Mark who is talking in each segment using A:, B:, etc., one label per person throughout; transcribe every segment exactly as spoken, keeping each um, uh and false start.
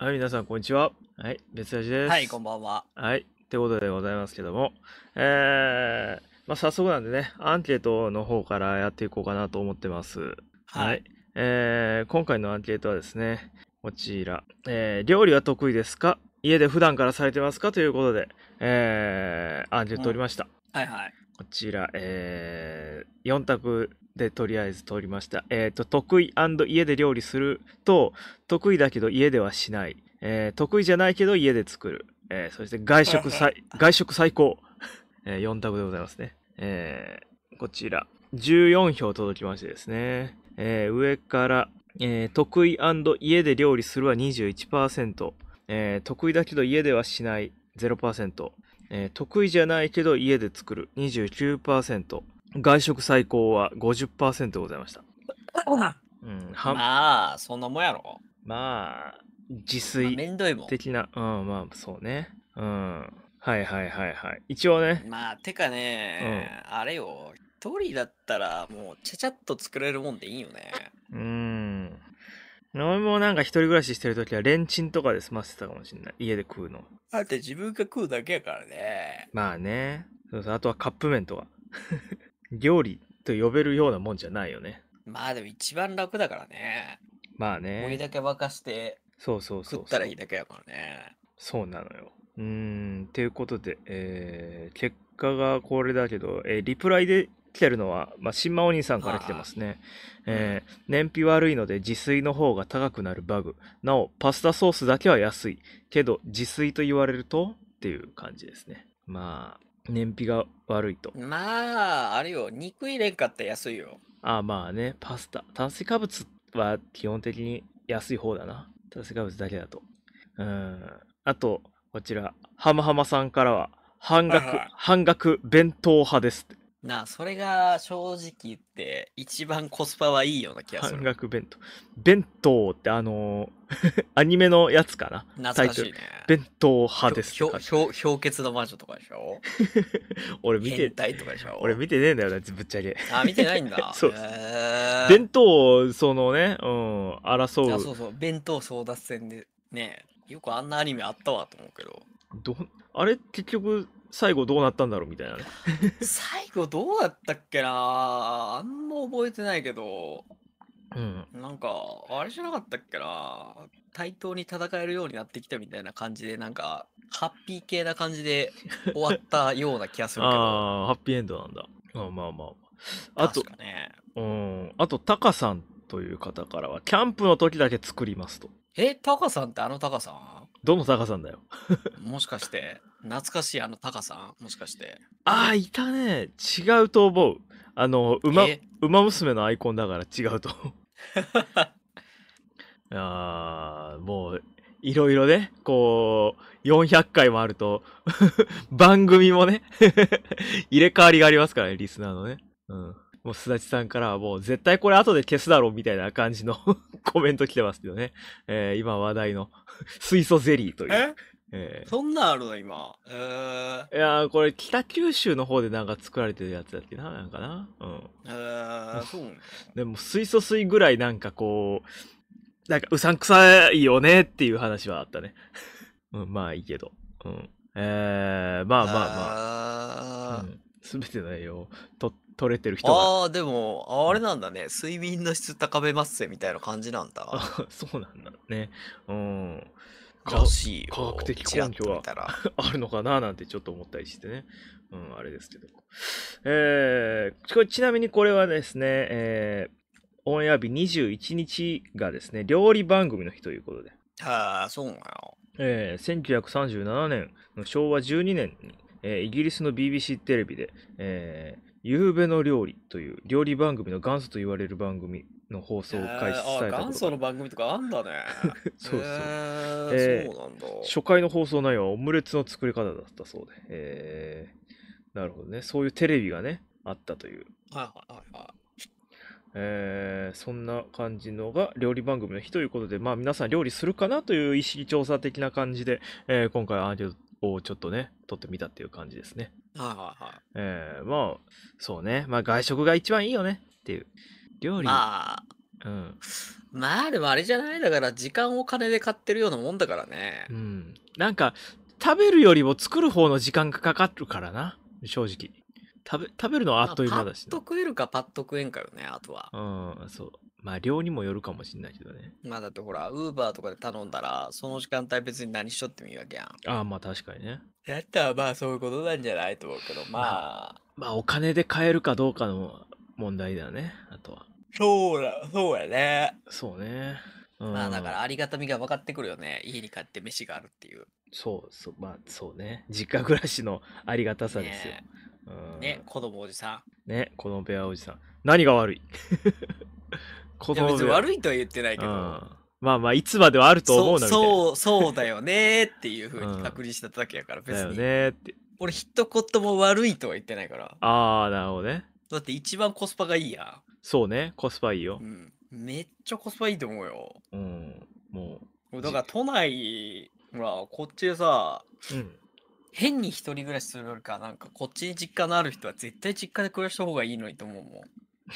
A: はい、皆さん、こんにちは。はい、別ラジで
B: はい、こ
A: す。
B: んばんは。
A: はい、ってことでございますけども、えー、まあ、早速なんでね、アンケートの方からやっていこうかなと思ってます。はい。
B: はい。
A: えー、今回のアンケートはですね、こちら、えー、料理は得意ですか？家で普段からされてますか？ということで、えー、アンケート
B: うん。
A: 取りました。
B: はいはい。
A: こちら、えー、よん択でとりあえず通りました。えっ、と、得意家で料理すると、得意だけど家ではしない。えー得意じゃないけど家で作る。えーそして外食最、外食最高。えーよん択でございますね。えーこちら、じゅうよん票届きましてですね。えー上から、えー得意家で料理するはにじゅういちパーセント。えー得意だけど家ではしないゼロパーセント。えー得意じゃないけど家で作る にじゅうきゅうパーセント。外食最高は ごじゅっパーセント ございました。うん、は、
B: まあ、そんなもんやろ。
A: まあ、自
B: まあ、
A: 炊
B: めんどいも
A: 的な、うん、まあ、そうね。うん。はいはいはいはい。一応ね、
B: ん。まあ、てか
A: うん。
B: ね、あれよ。一人だったら、もう、ちゃちゃっと作れるもんでいいよね。
A: うーん。俺もなんか一人暮らししてるときはレンチンとかで済ませてたかもしれない。家で食うの。
B: だって自分が食うだけやからね。
A: まあね。そうそう。あとはカップ麺とか。料理と呼べるようなもんじゃないよね。
B: まあでも一番楽だからね。
A: まあ
B: お湯
A: ね。
B: だけ沸かして
A: そうそう
B: 食ったらい
A: そうそう。
B: いだけやからね。
A: そうなのよ。うーん、っていうことで、えー、結果がこれだけど、えーリプライで来てるのは、まあ、新馬お兄さんから来てま
B: は
A: すね。
B: いはい。うん。
A: えー、燃費悪いので自炊の方が高くなるバグ。なお、パスタソースだけは安い。けど、自炊と言われるとっていう感じですね。まあ、燃費が悪いと。
B: まあ、あれよ。肉入れんかったら安いよ。
A: ああ、まあね、パスタ。炭水化物は基本的に安い方だな。炭水化物だけだと。うん。あと、こちら、ハムハマさんからは、半額、
B: はいは
A: 半額弁当派ですって。
B: い。なあ、それが正直言って一番コスパはいいような気がす
A: 半
B: る。
A: 額弁当。弁当ってあのーアニメのやつかなタイトル。
B: 懐かしいね。
A: 弁当派
B: ひょ、
A: ですって書いて。
B: ひょ、ひょ、氷結の魔女とかでしょ？
A: 俺見て、
B: 変態とかでしょ？
A: 俺見てねえんだよな、ぶっちゃけ。
B: あ、見てないんだ。
A: そう。
B: へ
A: 弁当、そのね、うん、
B: え。あ、
A: 争う。
B: そうそう。弁当争奪戦でね。よくあんなアニメあったわと思うけど。
A: ど、あれ結局、最後どうなったんだろうみたいなね。
B: 最後どうやったっけな、あんま覚えてないけど、
A: うん。
B: なんか、あれじゃなかったっけな、対等に戦えるようになってきたみたいな感じで、なんか、ハッピー系な感じで終わったような気がするけど、
A: ああ、ハッピーエンドなんだ。まあまあまあ。あと、
B: 確かね。
A: うん。あと、タカさんという方からは、キャンプの時だけ作りますと。
B: え、タカさんってあのタカさ
A: どのタカさんだよ。
B: んもしかして、懐かしいあのタカさんもしかして。
A: ああ、いたね。違うと思う。あの、馬、
B: え
A: 馬娘のアイコンだから違うと思う。ああ、もう、いろいろね、こう、よんひゃっかいもあると、番組もね、入れ替わりがありますからね、リスナーのね。うん。もう、すだちさんからはもう、絶対これ後で消すだろうみたいな感じのコメント来てますけどね。えー今話題の水素ゼリーという。
B: え
A: え
B: そんなんあるの今。えー、
A: ーいやー、これ北九州の方でなんか作られてるやつだっけななんかなうん。
B: えー、そうなの？
A: でも、水素水ぐらいなんかこう、なんかうさんくさいよねっていう話はあったね。うん、まあいいけど。うん。えー、まあまあまあ。う
B: あ
A: ん。すべての栄養をと取れてる人が、
B: あー、でも、あ
A: うん。
B: れなんだね。睡眠の質高めますぜみたいな感じなんだ。
A: あ、そうなんだね。うん。か、
B: らしい
A: 科学
B: よ。
A: 的
B: チラッ
A: 根拠が
B: と見たら。
A: あるのかななんてちょっと思ったりしてね。うん、あれですけど。えー、これちなみにこれはですね、えー、オンエア日にじゅういちにちがですね、料理番組の日ということで、
B: はあ、そうなの。
A: えー、せんきゅうひゃくさんじゅうななねんのしょうわじゅうにねんに、えーイギリスの ビービーシー テレビで、えー、夕べの料理という料理番組の元祖と言われる番組の放
B: え
A: 送を開始
B: ー、あ、
A: されたことから、
B: 元祖の番組とかあんだね。え
A: そうそう。
B: ー、そ
A: えー、
B: うなんだ。
A: 初回の放送内容はオムレツの作り方だったそうで、えー、なるほどね。そういうテレビがね、あったという。
B: はいはいはいは
A: えーそんな感じのが料理番組の日ということで、まあ皆さん料理するかなという意識調査的な感じで、えー今回アンケートをちょっとね、撮ってみたっていう感じですね。
B: い。はいはいは
A: えーまあ、そうね。まあ外食が一番いいよねっていう。料
B: い。
A: 理、
B: まあ、
A: うん
B: まあでもあれじゃないだから時間を金で買ってるようなもんだからね。
A: うんなんか食べるよりも作る方の時間がかかるからな正直。食べ食べるのはあっという間だしな。
B: まあパッと食えるかパッと食えんかよね、あとは。
A: うんそうまあ量にもよるかもしんないけどね。
B: まあだってほら、ウーバーとかで頼んだら、その時間帯別に何しとってもいいわけやん。
A: ああまあ確かにね。
B: だったらまあそういうことなんじゃないと思うけど、まあ。
A: まあお金で買えるかどうかの問題だよねあとは。
B: そうだ、そうやね。
A: そうね。うん、
B: まあだからありがたみが分かってくるよね。家に帰って飯があるっていう。
A: そうそうまあそうね実家暮らしのありがたさですよ。
B: ね
A: うん、
B: ね、子供おじさん。
A: ねこのペアおじさん何が悪い子
B: いや別に
A: 部屋
B: 悪いとは言ってないけど、
A: うんまあまあいつまではあると思うなみたいな。
B: そうそうそうだよねっていうふうに確認しただけやから、別
A: だよ
B: に
A: ねって
B: 俺一言も悪いとは言ってないから。
A: ああなるほどね。
B: だって一番コスパがいいや
A: そうねコスパいいよ
B: ん。う。ん。めっちゃコスパいいと思うよ。
A: うんもう
B: だから都内、ほら、こっちでさ、
A: うん
B: 変に一人暮らしするよりか、なんかこっちに実家のある人は絶対実家で暮らした方がいいのにと思うもん。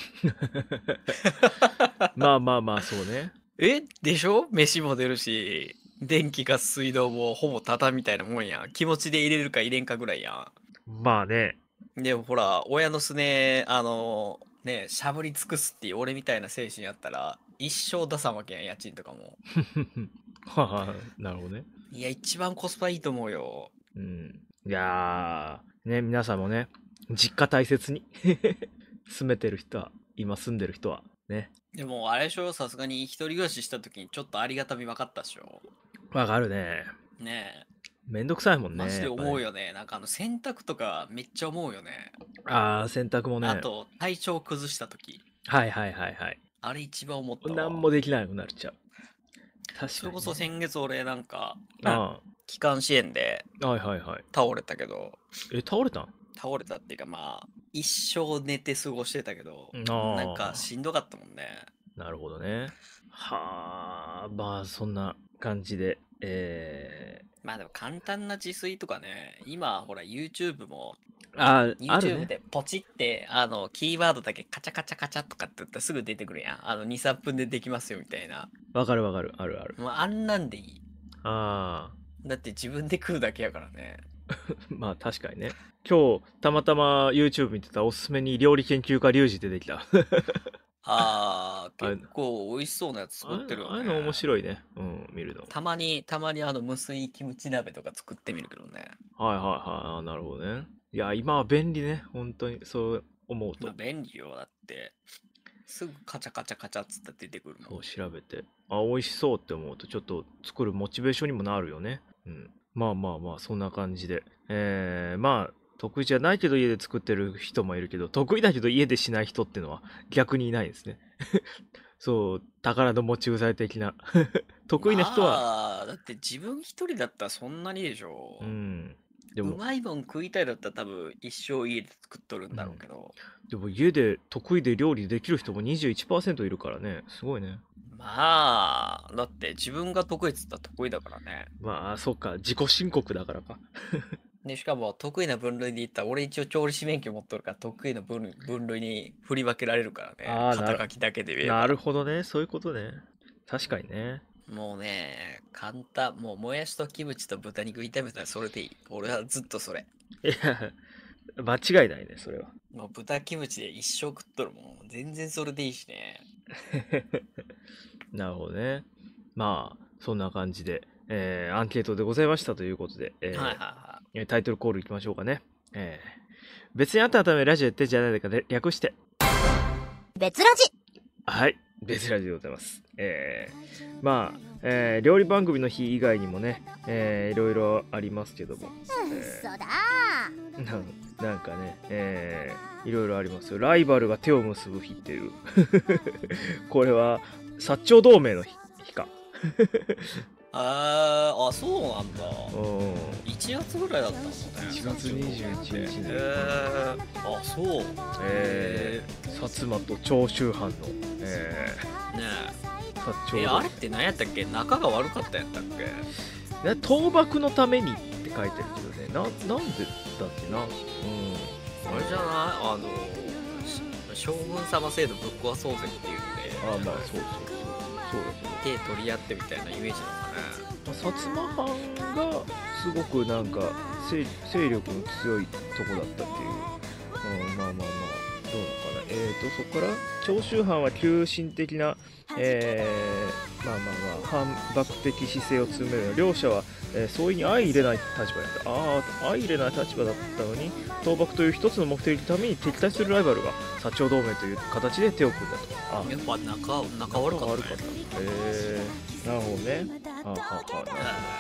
A: まあまあまあそうね。
B: えでしょ飯も出るし、電気ガス水道もほぼタダみたいなもんやん。気持ちで入れるか入れんかぐらいや
A: まあね
B: ん。でもほら、親のすね、あの、ね、しゃぶり尽くすっていう俺みたいな精神やったら、一生出さんわけやん、家賃とかも。
A: はあなるほどね。
B: いや、一番コスパいいと思うよ。
A: うんいやーね皆さんもね実家大切に住めてる人は今住んでる人はね
B: でもあれでしょ、さすがに一人暮らしした時にちょっとありがたみ分かったでしょ。
A: わかるね。
B: ね
A: めんどくさいも
B: え、
A: んね
B: マジで思う
A: やっ
B: よね。なんかあの洗濯とかめっちゃ思うよね。
A: ぱねあー洗濯もね
B: あと体調崩した時。
A: はいはいはいはい
B: あれ一番思ったわ。
A: 何もできなくなっちゃう確かに、ね、
B: それこそ先月俺なんか、
A: あ
B: 気管支炎で
A: あはいはいはい
B: 倒れたけど、
A: え倒れたん
B: 倒れたっていうかまあ、一生寝て過ごしてたけど、
A: あー
B: なんかしんどかったもんね。
A: なるほどねはあまあそんな感じでえ
B: まあでも簡単な自炊とかね、今ほら YouTube も、
A: ー、ああある
B: YouTube
A: ね
B: でポチって、あの、キーワードだけカチャカチャカチャとかって言ったらすぐ出てくるやん。あの、に、さんぷんでできますよみたいな。
A: わかるわかるあるある
B: もうあんなんでいい。
A: ああ
B: だって自分で食うだけやからね。
A: まあ確かにね今日たまたま YouTube 見てたおすすめに料理研究家リュウジ出てきた
B: あー、
A: あれ
B: 結構美味しそうなやつ作ってるよね。
A: ああいうの面白いねうん見るの
B: たまに、たまにあの無水キムチ鍋とか作ってみるけどね。
A: はいはいはいあなるほどねいや今は便利ね本当にそう思うと
B: まあ便利よ。だって、すぐカチャカチャカチャっつったら出てくるもん。
A: そう調べてあ美味しそうって思うとちょっと作るモチベーションにもなるよねうんまあまあまあそんな感じでえー、まあ得意じゃないけど家で作ってる人もいるけど得意だけど家でしない人ってのは逆にいないですねそう宝の持ち腐れ的な得意な人は、
B: まあ、だって自分一人だったらそんなにでしょ。
A: うんで
B: う
A: も
B: まいもん食いたいだったら多分一生家で作っとるんだろうけど。
A: でも家で得意で料理できる人も にじゅういちパーセント いるからねすごいね
B: まあ、だって自分が得意っつったら得意だからね。
A: まあそっか自己申告だからか
B: で、しかも得意な分類で言ったら俺一応調理師免許持っとるから得意な分類分類に振り分けられるからね。
A: あーなる
B: 肩書きだけで言えば。
A: なるほどねそういうことね確かにね
B: もうね、簡単。もうもやしとキムチと豚肉炒めたらそれでいい。俺はずっとそれ。
A: いや間違いないねそれは
B: もう豚キムチで一生食っとるもん。全然それでいいしね。
A: なるほどねまあそんな感じで、えーアンケートでございましたということで、えー
B: はいはいは
A: えータイトルコールいきましょうかね、えー別にあったためラジオやってんじゃないのかで略して
C: 別ラジ。
A: はい別ラジオでございますえーまあ、えー料理番組の日以外にもね、えーいろいろありますけども、え
C: そうだ。
A: ーなんなんかね、えーいろいろありますよライバルが手を結ぶ日っていうこれは薩長同盟の日日か
B: あーあ、そうなんだ。
A: うん
B: いちがつぐらいだったのね。
A: いちがつにじゅういちにちね
B: えー、あ、そう。
A: えー、薩摩と長州藩の、え
B: ね
A: ー、薩長
B: え。え、
A: 同
B: あれって何やったっけ仲が悪かったんやったっけ
A: 盟ね倒幕のためにって書いてるけどねななんでだっけなうん
B: あれじゃないあの、し将軍様制度ぶっ壊そうぜっていうので、
A: ああまあそうそうそうそうだけど、
B: 手取り合ってみたいなイメージなのか
A: まあ薩摩藩がすごくなんか勢勢力の強いとこだったっていう、うん、まあまあまあどうなのかな。えーとそこから長州藩は急進的な、えー、まあまあまあ反幕的姿勢を詰める両者は、えー、相違に相入れない立場だった。ああ相入れない立場だったのに倒幕という一つの目的のために敵対するライバルが薩長同盟という形で手を組んだと。あ
B: な。やっぱ仲仲悪かったね。
A: 仲悪かった。えー、なるほどね。はあ、はあはあ、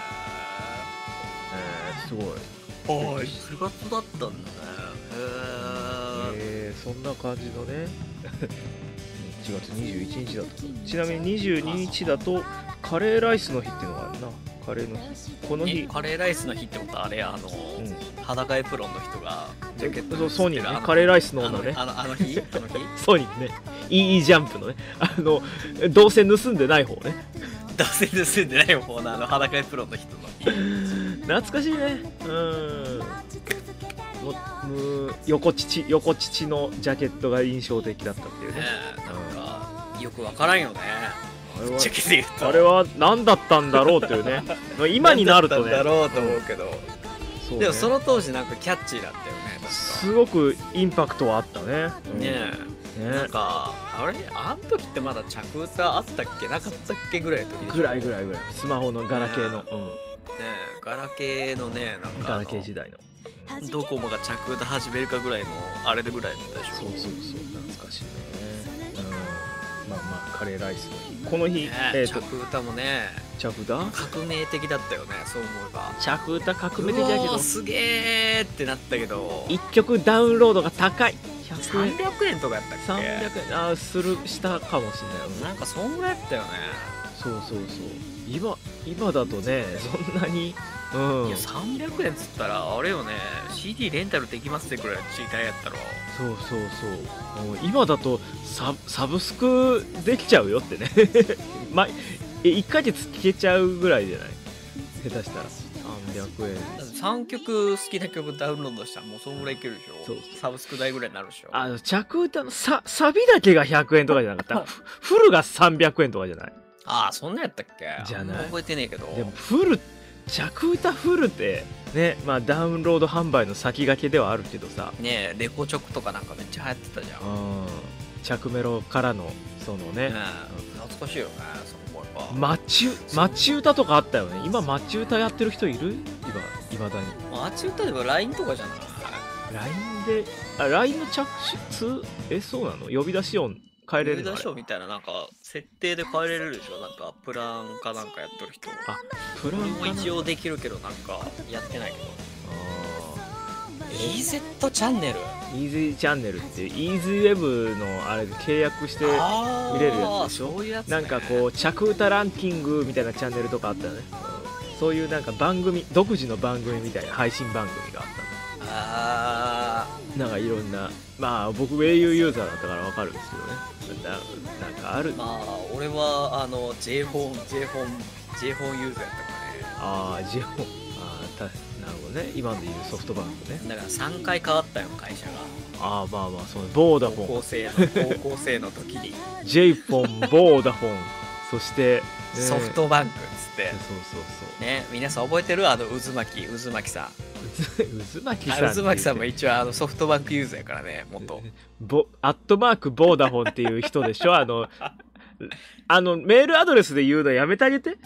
A: えー、すごい。
B: はい、くがつだったんだね。へー。
A: えー、そんな感じのねいちがつにじゅういちにちだったと。ちなみににじゅうににちだとカレーライスの日っていうのがあるな。カレーの日この日
B: カレーライスの日ってことあれあの、
A: うん
B: 裸エプロンの人がジャケット
A: そうソニーね
B: あの
A: カレーライスの女ね
B: あのあのあの日あの日
A: ソニーね イーイー ジャンプのねあのどうせ盗んでない方ね
B: 男性で住んでない方のあの裸エプロンの人の日
A: 懐かしいね。うんもむ横乳横乳のジャケットが印象的だったっていうね。
B: ねえなんかよくわからんよね。
A: あれは
B: ジャケットで言うと
A: あれは何だったんだろうっていうね今になるとね
B: 何だったんだろうと思うけど、
A: そうね
B: でもその当時なんかキャッチーだったよね確か
A: すごくインパクトはあったね。うん
B: ねえ
A: ね
B: なんかあれあん時ってまだ着歌あったっけなかったっけぐらいの時でしょ
A: ぐらいぐらいぐらいスマホのガラケーの、うん、
B: ねえガラケーのねなんか
A: ガラケー時代の
B: ドコモが着歌始めるかぐらいのあれでぐらいだったでしょ。
A: そうそうそう懐かしいね。うんまあまあカレーライスの日この日、
B: ね
A: えっ、と
B: 着歌もね
A: 着歌
B: 革命的だったよねそう思えば。
A: 着歌革命的だけど
B: うわーすげーってなったけど
A: いっきょくダウンロードが高いひゃくえん
B: さんびゃくえんとかやったっけ。
A: さんびゃくえんあーするしたかもしれない。
B: なんかそんぐらいやったよね。
A: そうそうそう今今だとねそんなにうん
B: いやさんびゃくえんっつったらあれよね シーディー レンタルできますってくらいの時代やったろ。
A: そうそうそうもう今だとササブスクできちゃうよってねまえいっかげつ聴けちゃうぐらいじゃない下手したらさんびゃくえん。
B: だってさんきょく好きな曲ダウンロードしたらもうそんぐらいいけるでしょ。
A: そう
B: サブスク代ぐらいになるでしょ。
A: あの着歌のササビだけがひゃくえんとかじゃなかったフフルがさんびゃくえんとかじゃない。
B: ああそんなやったっけ。
A: じゃない
B: あんま覚えてねえけど。
A: でもフル着歌フルってねまあダウンロード販売の先駆けではあるけどさ
B: ねえレコチョクとかなんかめっちゃ流行ってたじゃん。
A: うん着メロからのそのね
B: ねえ懐かしいよねそう思えば。
A: マッチマッチ歌とかあったよね。今マッチ歌やってる人いる今いまだに
B: マッチ歌でも ライン とかじゃない。
A: ライン であ ライン の着出えそうなの呼び出し音変えれるのあれ
B: 呼び出し音みたいななんか設定で変えれるでしょ。なんかプランかなんかやってる人。
A: あプラン
B: 俺も
A: かな
B: 一応できるけどなんかやってないけど。
A: あ
B: イーゼット チャンネル。
A: ーイージーチャンネルっていう イーズイウェブのあれで契約して
B: あー
A: 見れるやつでしょ
B: そういうやつ、ね、
A: なんかこう着歌ランキングみたいなチャンネルとかあったよね、うん、そういうなんか番組独自の番組みたいな配信番組があったの。
B: あ
A: なんかいろんなまあ僕 au ユーザーだったから分かるんですけどねななんかある
B: ーまあ俺はあの J フォン J フォン J フォンユーザーやったからね。
A: ああジオああたなるほどね今でいうソフトバンクね。
B: だからさんかい変わったよ会社が。
A: ああまあまあそのボーダフ
B: 高
A: ォン
B: 校生の高校生の時に
A: J フォンボーダフォンそして、ね、
B: ソフトバンクっつって
A: そうそうそう
B: ね皆さん覚えてるあの渦巻き渦巻きさん。
A: 渦巻さん
B: あ渦巻さんも一応あのソフトバンクユーザーやからね元。
A: ボアットマークボーダフォンっていう人でしょあのあのメールアドレスで言うのやめてあげて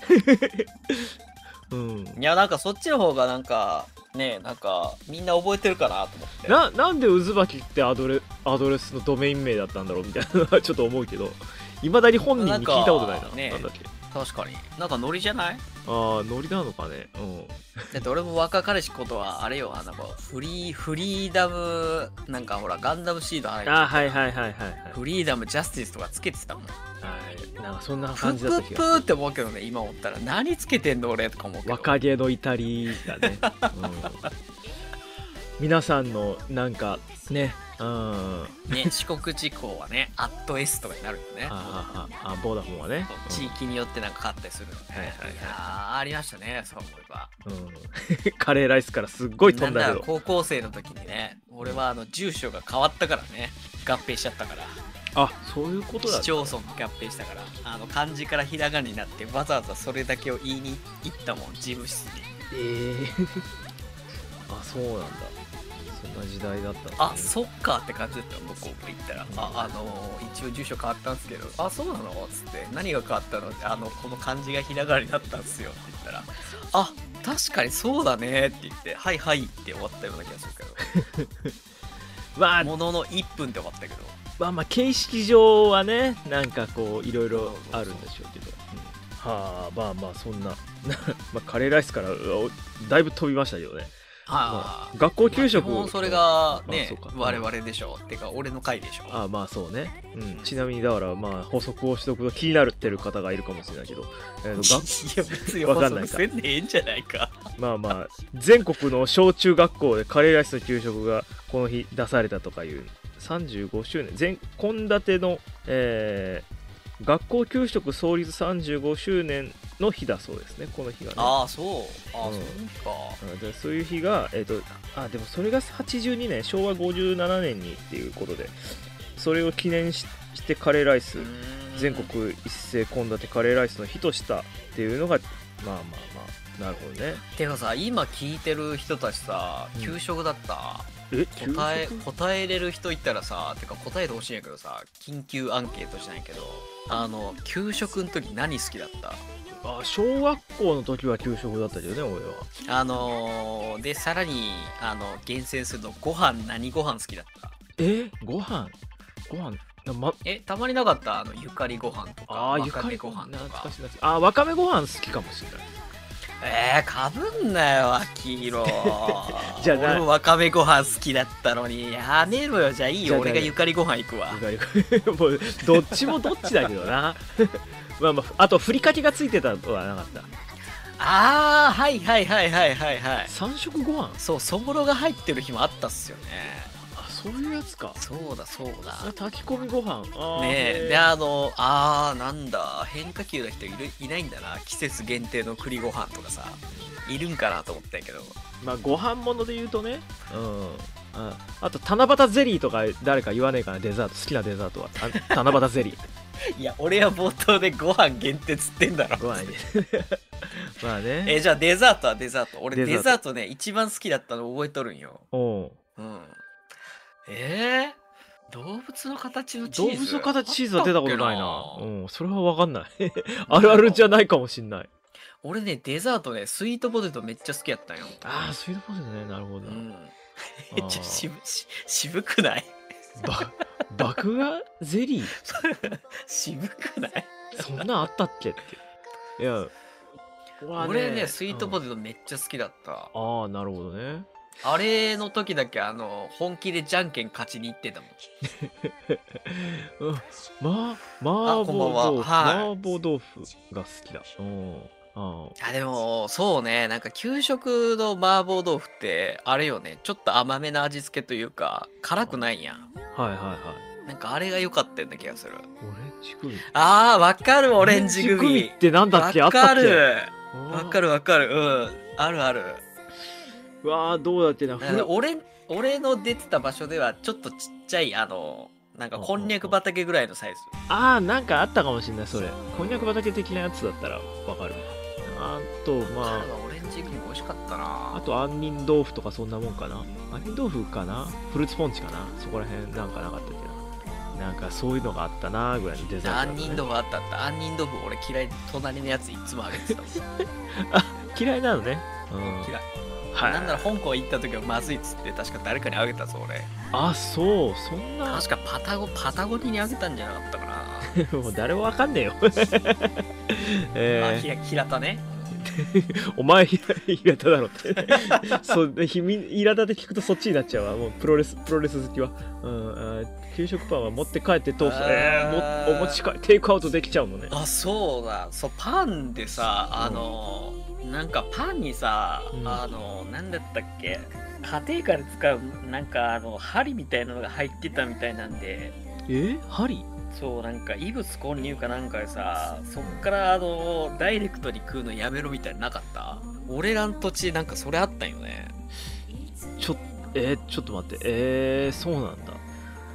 A: うん
B: いやなんかそっちの方がなんかねなんかみんな覚えてるかなと思って。
A: ななんで渦巻きってアドレアドレスのドメイン名だったんだろうみたいなのはちょっと思うけどいまだに本人に聞いたことないな。
B: なんかね
A: なんだっけ
B: 確かになんかノリじゃない。
A: ああノリなのかね。うん
B: だって俺も若かりしことはあれよあのフリーフリーダムなんかほらガンダムシード入って
A: あーはいはいはいはいはい
B: フリーダムジャスティスとかつけてたもん。
A: はいなんかそんな
B: プ
A: 感じだった
B: ープープ
A: 気が
B: ーって思うけどね今思ったら何つけてんの俺とか思うけど。
A: 若気の至りだね、うん、皆さんのなんかねうん
B: ね四国地方はねアット S とかになるよね。
A: あああボーダフォンはね
B: 地域によってなんか変わったりするんで、
A: はいはいはい
B: あーありましたねそう思えば。
A: うん、カレーライスからすっごい飛んだけど
B: なんだ高校生の時にね俺はあの住所が変わったからね合併しちゃったから
A: あ、そういうことだ
B: 市町村と合併したから、あの漢字からひらがなになってわざわざそれだけを言いに行ったもん、事務室に。
A: えー、あ、そうなんだ。そんな時代だったんだね。
B: あ、そっかって感じだったの、向こう行ったら。あ、あのー、一応住所変わったんですけど、あ、そうなのつって、何が変わったのって、あの、この漢字がひらがなになったんすよって言ったら、あ、確かにそうだねって言って、はいはいって終わったような気がするけど。
A: まあ、
B: もののいっぷんで終わったけど。
A: まあまあ、形式上はね、なんかこう、いろいろあるんでしょうけど。うん、はあ、まあまあ、そんな、まあ、カレーライスからだいぶ飛びましたけどね。
B: はあ、
A: 学校給食、
B: まあ、それがね、
A: まあ、
B: 我々でしょう。てか、俺の回でしょう。
A: ああ、まあそうね。うん。ちなみに、だから、まあ、補足をしておくと気になるってる方がいるかもしれないけど、えー、
B: いや、別に
A: わかんないか。
B: せんでええんじゃないか。
A: まあまあ、全国の小中学校でカレーライスの給食がこの日出されたとかいうさんじゅうごしゅうねん、全献立の、えー、学校給食創立さんじゅうごしゅうねんの日だそうですね、この日がね。
B: ああ、そう。ああ、
A: うん、
B: そういう日か。
A: でそういう日が、えーと、あ、でもそれがはちじゅうにねん、しょうわごじゅうななねんにっていうことで、それを記念ししてカレーライス、全国一斉献立カレーライスの日としたっていうのが、まあまあまあ、なるほどね。
B: てかさ、今聞いてる人たちさ、給食だった、
A: うん、え
B: 答え答えれる人いたらさ、てか答えてほしいんやけどさ、緊急アンケートしないけど、あの給食の時何好きだった？
A: あ、小学校の時は給食だったけどね、俺は。
B: あのー、でさらにあの厳選すると、ご飯何ご飯好きだった？
A: え、ご飯ご飯ま、
B: え、たまになかった？あのゆかりご飯とか、
A: あ、
B: わかめご飯とか。
A: あ、わかめご飯好きかもしれない。
B: えー、かぶんなよ、秋色。
A: じゃあ
B: 俺もわかめご飯好きだったのに、やめろよ。じゃあいいよ、俺がゆかりご飯行くわ。
A: ゆかりもうどっちもどっちだけどな。まあまあ、あとふりかけがついてたとはなかった。
B: あー、はいはいはいはいはいはい。
A: 三食ご飯？
B: そう、そぼろが入ってる日もあったっすよね。
A: あ、そういうやつか。
B: そうだそうだ。
A: 炊き込みご飯。あ
B: ねえ、で、あの、あー、なんだ、変化球の人いるいないんだな。季節限定の栗ご飯とかさ、いるんかなと思ったんやけど。
A: まあ、ご飯もので言うとね、うん。あ, あと、七夕ゼリーとか誰か言わねえかな、デザート。好きなデザートは。あ、七夕ゼリー。
B: いや、俺は冒頭でご飯限定つってんだろ。
A: ご飯ね。まあね。
B: えー、じゃあデザートはデザート。俺デザート、デザートね、一番好きだったの覚えとるんよ。
A: おう。
B: うん。えー、動物の形のチーズ？
A: 動物の形チーズは出たことないな。うん、それは分かんない。あるあるじゃないかもしんない。
B: 俺ね、デザートね、スイートポテトめっちゃ好きやったんよ。
A: ああ、スイートポテトね、なるほど。うん。
B: めっちゃ渋し渋くない？
A: ば麦芽ゼリー
B: 渋くない？
A: そんなんあったっけって。いや、
B: 俺ね、スイートポテトめっちゃ好きだった。
A: ああ、なるほどね。
B: あれの時だけあの本気でじゃんけん勝ちに行ってたもん。
A: うん、まあ、麻婆豆腐、はい、麻婆豆腐が好きだ。うん
B: ああでもそうね、なんか給食の麻婆豆腐ってあれよね、ちょっと甘めな味付けというか辛くないんや。
A: はいはいはい。
B: なんかあれが良かったような気がする。
A: オレンジグミ。
B: ああ、わかる、オレンジグミ。
A: オレンジグミってなんだっけ？あったっけ？
B: わかるわかる、うん、あるある。
A: うわー、どうだっけな。
B: 俺俺の出てた場所ではちょっとちっちゃい、あのなんかこんにゃく畑ぐらいのサイズ。
A: ああ、なんかあったかもしれない。それこんにゃく畑的なやつだったらわかる。あとまあ
B: オレンジグミ美味しかったな。
A: あと杏仁豆腐とかそんなもんかな。杏仁豆腐かな、フルーツポンチかな、そこら辺なんかなかったっけな。なんかそういうのがあったなぐらいのデザート、ね、
B: 杏仁豆腐あったあった。杏仁豆腐俺嫌い。隣のやついつもあげてた。
A: あ、嫌いなのね。
B: うん、嫌い。はい、なんなら香港行った時はまずいっつって確か誰かにあげたぞ俺。
A: あ、そう、そんな。
B: 確かパタゴパタゴニにあげたんじゃなかったか
A: な。もう誰もわかんねえよ。
B: えー、あ、平田ね。
A: お前平田だろって。そう、平田で聞くとそっちになっちゃうわ。もうプロレスプロレス好きは。うん、あ、給食パンは持って帰ってトースト、えー、もお持ち帰テイクアウトできちゃうのね。
B: あ、そうだ。そう、パンでさ、あの、うん、なんかパンにさ、うん、あのなんだったっけ、家庭から使うなんかあの針みたいなのが入ってたみたいなんで。
A: え、針？
B: そう、なんか異物混入かなんかでさ、そっからあのダイレクトに食うのやめろみたいななかった？俺らの土地なんかそれあったんよね。
A: ちょえー、ちょっと待って、えー、そうなんだ。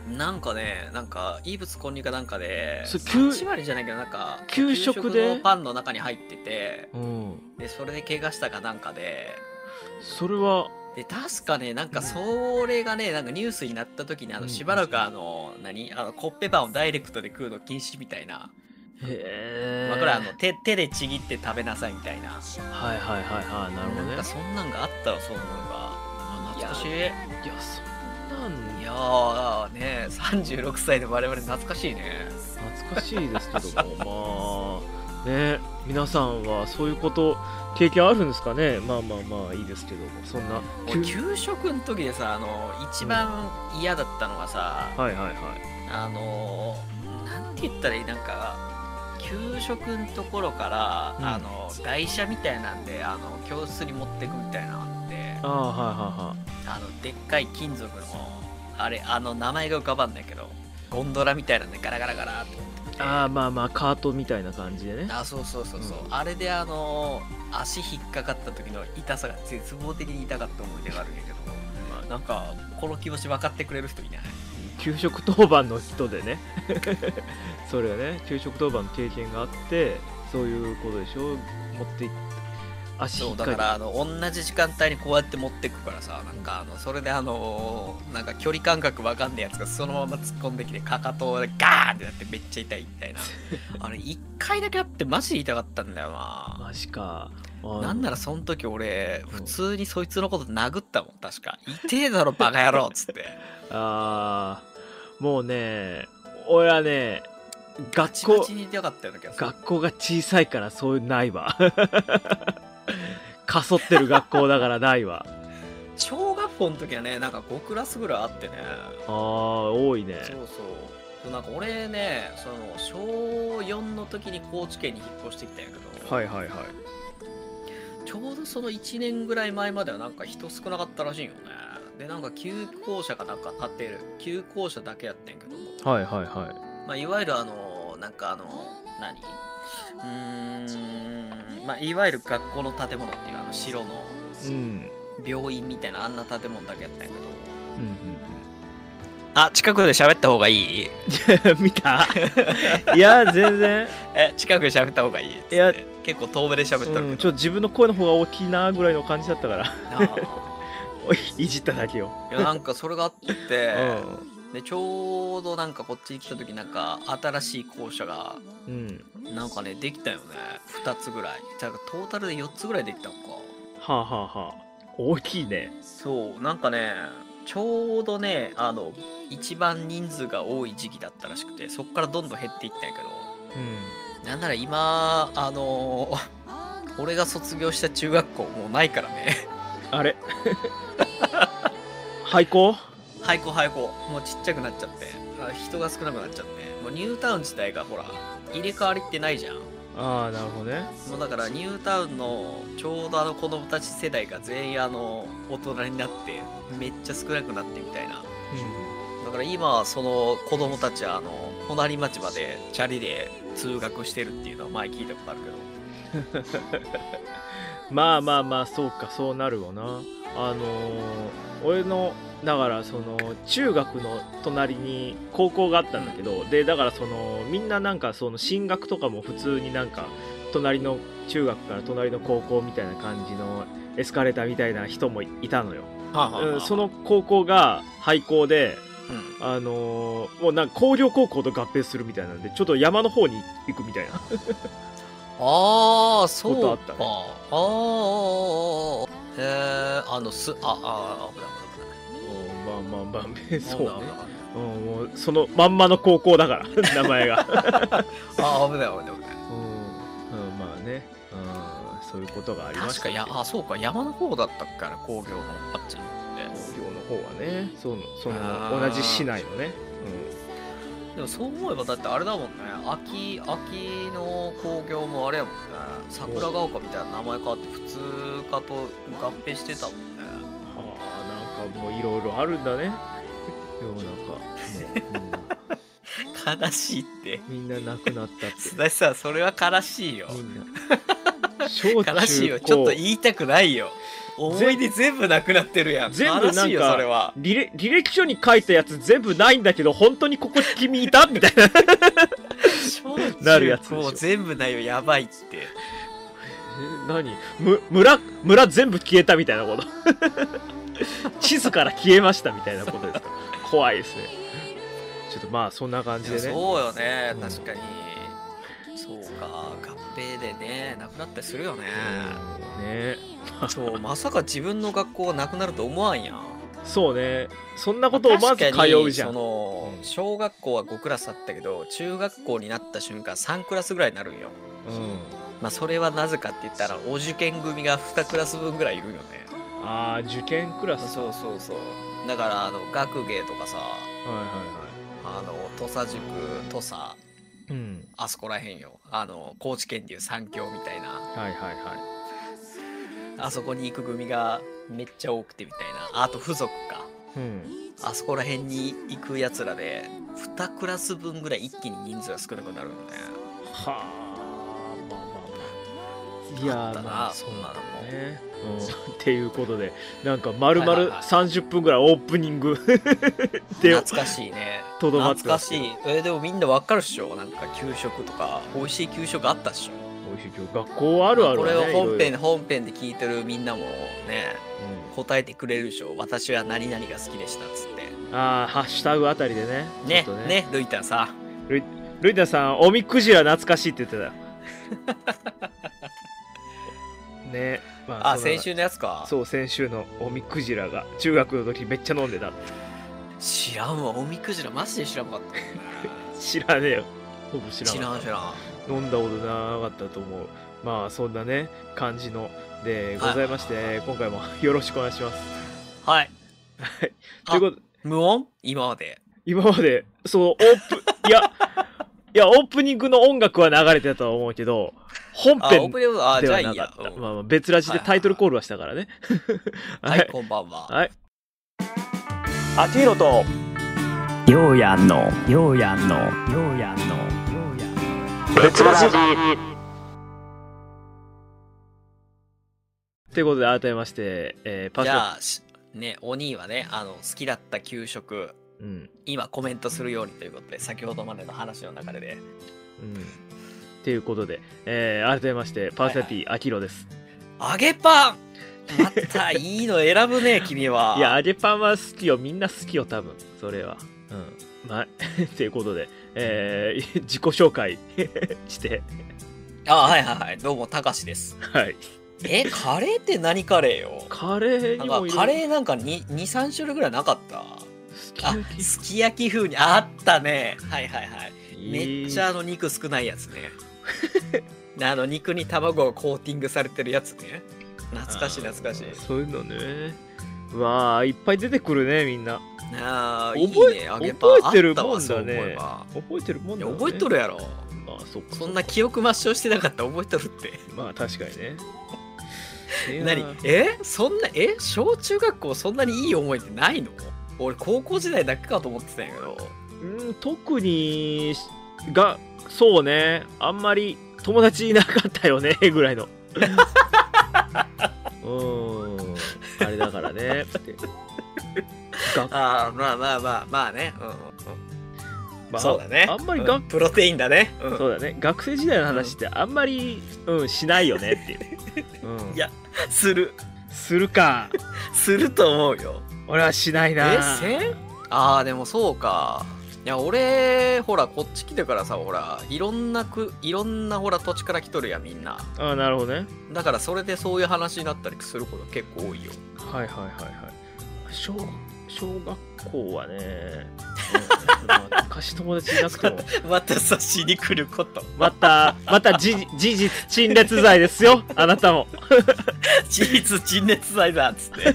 B: なんかね、なんか異物混入かなんかで
A: それ給
B: はち割じゃないけどなんか
A: 給食で
B: のパンの中に入ってて、
A: うん
B: でそれで怪我したかなんかで、
A: それは
B: で確かねなんかそれがねなんかニュースになった時にあ
A: うん
B: のしばらくあの何あのコッペパンをダイレクトで食うの禁止みたいな、
A: へえ、
B: まあこれあの手手でちぎって食べなさいみたいな、
A: はいはいはいはい、なるほどね。
B: なんかそんなんがあったらそう思えば、あ懐かしい。いや
A: いやそんなん
B: いやーねさんじゅうろくさいの我々懐かしいね。
A: 懐かしいですけどもまあね、皆さんはそういうこと経験あるんですかね。まあまあまあいいですけども、そんな
B: 俺給食の時でさあの一番嫌だったのがさ、
A: はいはいはい
B: あのなんて言ったらいい、なんか給食のところから、
A: うん
B: あの台車みたいなんであの教室に持ってくみたいなのあって、
A: ああはいはいはい
B: あのでっかい金属のあれあの名前が浮かばんだけどゴンドラみたいなんでガラガラガラって持ってきて、
A: ああまあまあカートみたいな感じでね。
B: あそうそうそうそう、
A: うん
B: あれであの足引っかかった時の痛さが絶望的に痛かった思い出があるんやけど、まあ、なんかこの気持ち分かってくれる人いない？
A: 給食当番の人でねそれはね給食当番の経験があってそういうことでしょ。持ってい足引
B: そう
A: っかけ
B: だからあの同じ時間帯にこうやって持ってくからさ、なんかあのそれであのなんか距離感覚わかんないやつがそのまま突っ込んできてかかとでガーンってなってめっちゃ痛いみたいなあれ一回だけあってマジで痛かったんだよな。
A: マジか。あ
B: なんならその時俺普通にそいつのこと殴ったもん確か。痛えだろバカ野郎っつって。
A: あーもうね俺はね
B: バ
A: 学校
B: チバチに痛かったような気がする。
A: 学校が小さいからそういうのないわかそってる学校だからないわ。
B: 小学校の時はねなんかごクラスぐらいあってね。
A: あー多いね。
B: そうそう。なんか俺ね、その小よんの時に高知県に引っ越してきたんやけど、
A: はいはいはい。
B: ちょうどそのいちねんぐらい前まではなんか人少なかったらしいよね。で、なんか旧校舎かなんか建ってる。旧校舎だけやってんけども、
A: はいはいは
B: まあ、いわゆるあの、なんかあの、何うーん、まあ、いわゆる学校の建物っていうあの白の
A: い。うん
B: 病院みたいなあんな建物だけやったんやけど、
A: うん
B: あ、近くで喋った方がいい？
A: うん見たいや全然
B: え、近くで喋った方がいいっつって
A: いや
B: 結構遠目で喋った
A: うん、
B: るけど、
A: ちょっと自分の声の方が大きいなぐらいの感じだったから
B: あー
A: おいいじっただけよ。
B: いやなんかそれがあって、
A: う
B: でちょうどなんかこっちに来た時なんか新しい校舎が
A: んうん
B: なんかねできたよね。ふたつぐらいだからトータルでよっつぐらいできたのか。
A: はあはあはあ大きいね。
B: そうなんかねちょうどねあの一番人数が多い時期だったらしくて、そっからどんどん減っていったんやけど、
A: うん
B: なんなら今あの俺が卒業した中学校もうないからね。
A: あれ廃校
B: 廃校廃校もうちっちゃくなっちゃって、あ人が少なくなっちゃって、もうニュータウン自体がほら入れ替わりってないじゃん。
A: ああなるほどね。
B: もうだからニュータウンのちょうどあの子供たち世代が全員あの大人になってめっちゃ少なくなってみたいな。だから今その子供たちはあの隣町までチャリで通学してるっていうのは前聞いたことあるけど、
A: まあまあまあそうかそうなるわな。あのー、俺のだからその中学の隣に高校があったんだけど、でだからそのみんななんかその進学とかも普通になんか隣の中学から隣の高校みたいな感じのエスカレーターみたいな人もいたのよ。うんその高校が廃校で、
B: うん
A: あのーもうなんか工業高校と合併するみたいなんでちょっと山の方に行くみたいな
B: ああそうか
A: ことあったね
B: ああへえあのすああ危ない
A: うんまあまあまあ
B: 危ない
A: そうね
B: 危ない危ない
A: うん、もうそのまんまの高校だから名前が
B: あ危ない危ない危ない
A: うん、うん、まあね、うん、そういうことがありました
B: 確かやあそうか山の方だったっけな工業のあっちって。
A: 工業の方はねそのそ
B: あー
A: の同じ市内のね、
B: でもそう思えばだってあれだもんね、秋秋の工業もあれやもんね、桜ヶ丘みたいな名前変わって普通科と合併してたもんね。
A: うん、はあなんかもういろいろあるんだね世の中もう
B: 悲しいって。
A: みんなみんな亡くなったって
B: 須田さんそれは悲しいよ。
A: みんな小中
B: 悲しいよ。ちょっと言いたくないよ。思い出全部なくなってるやん。
A: 全部なんか
B: 悲しいよそれは。
A: 履歴履歴書に書いたやつ全部ないんだけど本当にここ君いたみたいななるやつでしょ。
B: もう全部ないよ。やばいって。
A: え何む村村全部消えたみたいなこと地図から消えましたみたいなことですか。怖いですね。ちょっとまあそんな感じでね。
B: そうよね、
A: うん
B: 確かに。そうか、合併でね、なくなったりするよね。
A: ね
B: そう、まさか自分の学校がなくなると思わんやん。
A: そうね。そんなことをまず通うじゃん。
B: その
A: うん
B: 小学校はごクラスあったけど、中学校になった瞬間さんクラスぐらいになるんよ。
A: うん
B: まあそれはなぜかって言ったら、お受験組がにクラス分ぐらいいるよね。
A: ああ受験クラス。
B: そうそうそう。だからあの学芸とかさ、
A: はいは
B: あの土佐塾、土佐、
A: いはい。うん。
B: あそこらへんよ。あの高知県でいう三強みたいな。
A: はいはいは
B: あそこに行く組がめっちゃ多くてみたいな。あと付属か。
A: い。うん。
B: あそこら辺に行くやつらでにクラス分ぐらい一気に人数が少なくなるんだね。
A: はあ、まあまあまあ。いや
B: あったな
A: ーまあ
B: そんなのも
A: ね。うん。っていうことで、なんかまるまる
B: はいはいはい
A: さんじゅっぷんぐらいオープニングで
B: 懐かしいね。
A: とどまってますけど。
B: 懐かしい。えーでもみんなわかるっしょ。なんか給食とか美味しい給食あったっしょ。
A: 美味しい今日学校あるある
B: こ
A: はね。
B: れを本編
A: いろいろ
B: 本編で聞いてるみんなもね
A: うん
B: 答えてくれるでしょ。私は何々が好きでしたっつって
A: ああハッシュタグあたりでね。
B: ね
A: ちょっと
B: ねルイタンさ。
A: ルイルイタさん、おみくじら懐かしいって言ってたよ。ね、まそんな
B: あ先週のやつか。
A: そう、先週のおみくじらが中学の時めっちゃ飲んでた。
B: 知らんわ。おみくじらマジで知らんかった。
A: 知らねえよ。ほぼ知ら
B: 知
A: なかっ
B: らん知らん。
A: た。飲んだことなかったと思う。まあそんなね感じのでございまして、今回もよろしくお願いします。
B: はい。
A: はい。ということで、
B: 無音今まで。
A: 今までそうオープいやいやオープニングの音楽は流れてたと思うけど本
B: あ、オー
A: 編
B: プニング、あ、
A: で
B: じゃあいいや。
A: はなかった。
B: うん
A: まあまあ別ラジでタイトルコールはしたからね。
B: はい、こんばんは。
A: はい。あきひろと
D: ようやんのようやんのようやんのようやんの
C: 別ラジ。
A: ということで改めまして、えー、パス
B: じゃあ、しね、お兄はね、あの、好きだった給食、
A: うん
B: 今コメントするようにということで、先ほどまでの話の中でね。
A: うんっていうことで、えー、改めましてパーソナリティあきひろです。
B: 揚げパンまた、いいの選ぶね、君は。
A: いや揚げパンは好きよ、みんな好きよ多分それは。うんまあということで、えー、自己紹介して
B: あ、はいはいはい。どうも、たかしです。
A: はい。
B: え、カレーって何カレーよ。
A: カレー
B: なんか
A: にもいろ
B: カレーなんかに、に、さん種類ぐらいなかった。あ、
A: すき焼き
B: すき焼き風に、あったね。はいはいはい。めっちゃあ
A: いい
B: の肉少ないやつね。あの肉に卵がコーティングされてるやつね。懐かしい懐かしい。
A: そういうのね。うわあいっぱい出てくるねみんな。
B: ああ、いい
A: 覚え
B: ね。揚げパン
A: 覚えてるもんだ
B: あったわそう思え
A: ね
B: ば。
A: 覚えてるもん
B: いや
A: だね。
B: 覚えとるやろ。
A: あそっか。
B: そんな記憶抹消してなかったら覚えとるって。
A: まあ確かにね。いや
B: 何えそんな、え小中学校そんなにいい思い出ないの？俺高校時代だけかと思ってたんやけど。
A: うん特にがそうねあんまり友達いなかったよねぐらいの。うーんあれだからね。が
B: ああ、まあまあまあまあね。うんうんうん。
A: まあ
B: そうだね。
A: あんまりが
B: うんプロテインだね。うん
A: そうだね学生時代の話ってあんまり、うん、しないよねっていう。うん、
B: いやする。
A: するか。
B: すると思うよ。
A: 俺はしないな。
B: え、せんああ、でもそうか。いや、俺、ほら、こっち来てからさ、ほら、いろんなく、いろんなほら、土地から来とるやん、みんな。
A: あなるほどね。
B: だから、それでそういう話になったりすること結構多いよ。
A: はいはいはいはい。小小学校はね、うん、まあ昔友達いなくても
B: またさしに来ること。
A: またまた事事実陳列罪ですよあなたも。
B: 事実陳列罪だっつって。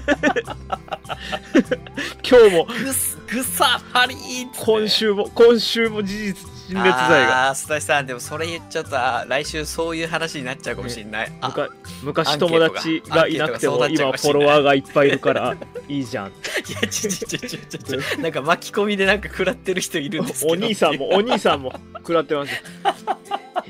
A: 今日も
B: ぐす、ぐさパリーっつって。
A: 今週も今週も事実陳列罪が。
B: ああ、スタジさん、でもそれ言っちゃったら、来週そういう話になっちゃうかもしれない。あ
A: むか昔友達がいなくても
B: アンケートが
A: 今フォロワーがいっぱいいるからいいじゃん。
B: いや、ちょちょちょちょちょちょ、なんか巻き込みでなんか食らってる人いるんですけど。
A: お兄さんもお兄さんも食らってます。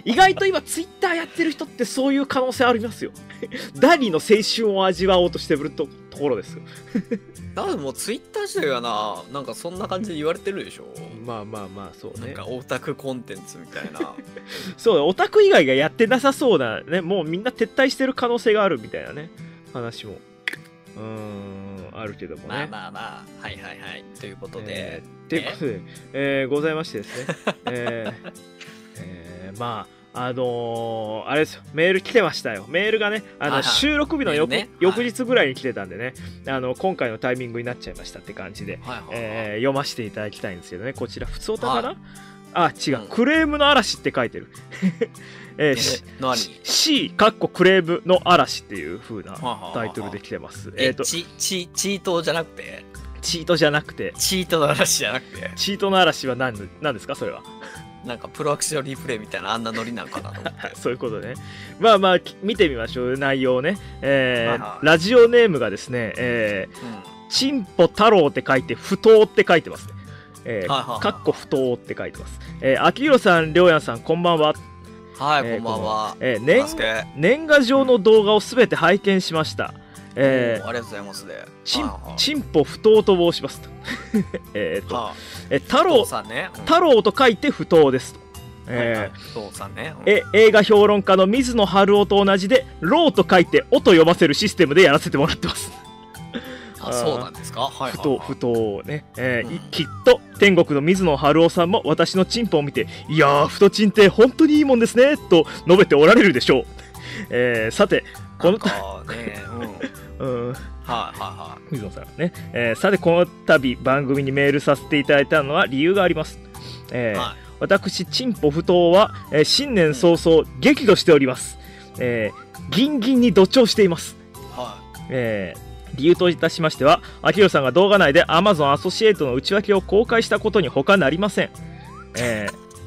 A: 意外と今ツイッターやってる人ってそういう可能性ありますよ。ダリの青春を味わおうとしてるとところですよ。
B: 多分もうツイッター自体がな、なんかそんな感じで言われてるでしょ。
A: まあまあまあそうね。
B: なんかオタクコンテンツみたいな。
A: そうオタク以外がやってなさそうなね、もうみんな撤退してる可能性があるみたいなね話もうーんあるけどもね。
B: まあまあまあ、はいはいはい。ということで、
A: えー、ということで、えー、ございましてですね。えーえー、まああのー、あれですよ、メール来てましたよ。メールがね、あの、はいはい、収録日の翌、ね、翌日ぐらいに来てたんでね、はい、あの今回のタイミングになっちゃいましたって感じで、はいはいはい、えー、読ませていただきたいんですけどね、こちら、普通おたかな、はい、あ、違う、うん、クレームの嵐って書いてる。えー、
B: 何
A: C、かっこクレームの嵐っていう風なタイトルで来てます。
B: えーと、チ、チ、チートじゃなくて
A: チートじゃなくて。
B: チートの嵐じゃなくて。
A: チートの嵐は何、何ですかそれは。
B: なんかプロアクションリプレイみたいなあんなノリなのかなと思って
A: そういうことね。まあまあ見てみましょう内容ね、えーはいはい、ラジオネームがですね、えーうん、チンポ太郎って書いて不当って書いてますね、えーはいはいはい、かっこ不当って書いてます。えー、秋広さん、りょうやんさん、こんばんは。
B: はい、えー、こんばんは。
A: えー、年, 年賀状の動画をすべて拝見しました。えー、
B: ありがとうございますね。
A: チン、チンポ不当と申しますと。えっと、はあ、え太郎さんね、うん、太郎と書いて不当ですと。えー、不当さんね、うん、え映画評論家の水野晴夫と同じで、ローと書いておと読ませるシステムでやらせてもらってます。
B: あ、そうなんですか。はいはいはい、
A: 不当不当ね、えーうん、きっと天国の水野晴夫さんも私のチンポを見て、いやー太チンって本当にいいもんですねと述べておられるでしょう。えー、さてこの
B: ね、
A: うん、うん、
B: はいはいはい、
A: 水野さんね、えー、さてこの度番組にメールさせていただいたのは理由があります。えーはい、私チンポ不当は、えー、新年早々、うん、激怒しております。えー、ギンギンに怒聴しています。はい、えー理由といたしましては、秋広さんが動画内で Amazon アソシエイトの内訳を公開したことに他なりません。え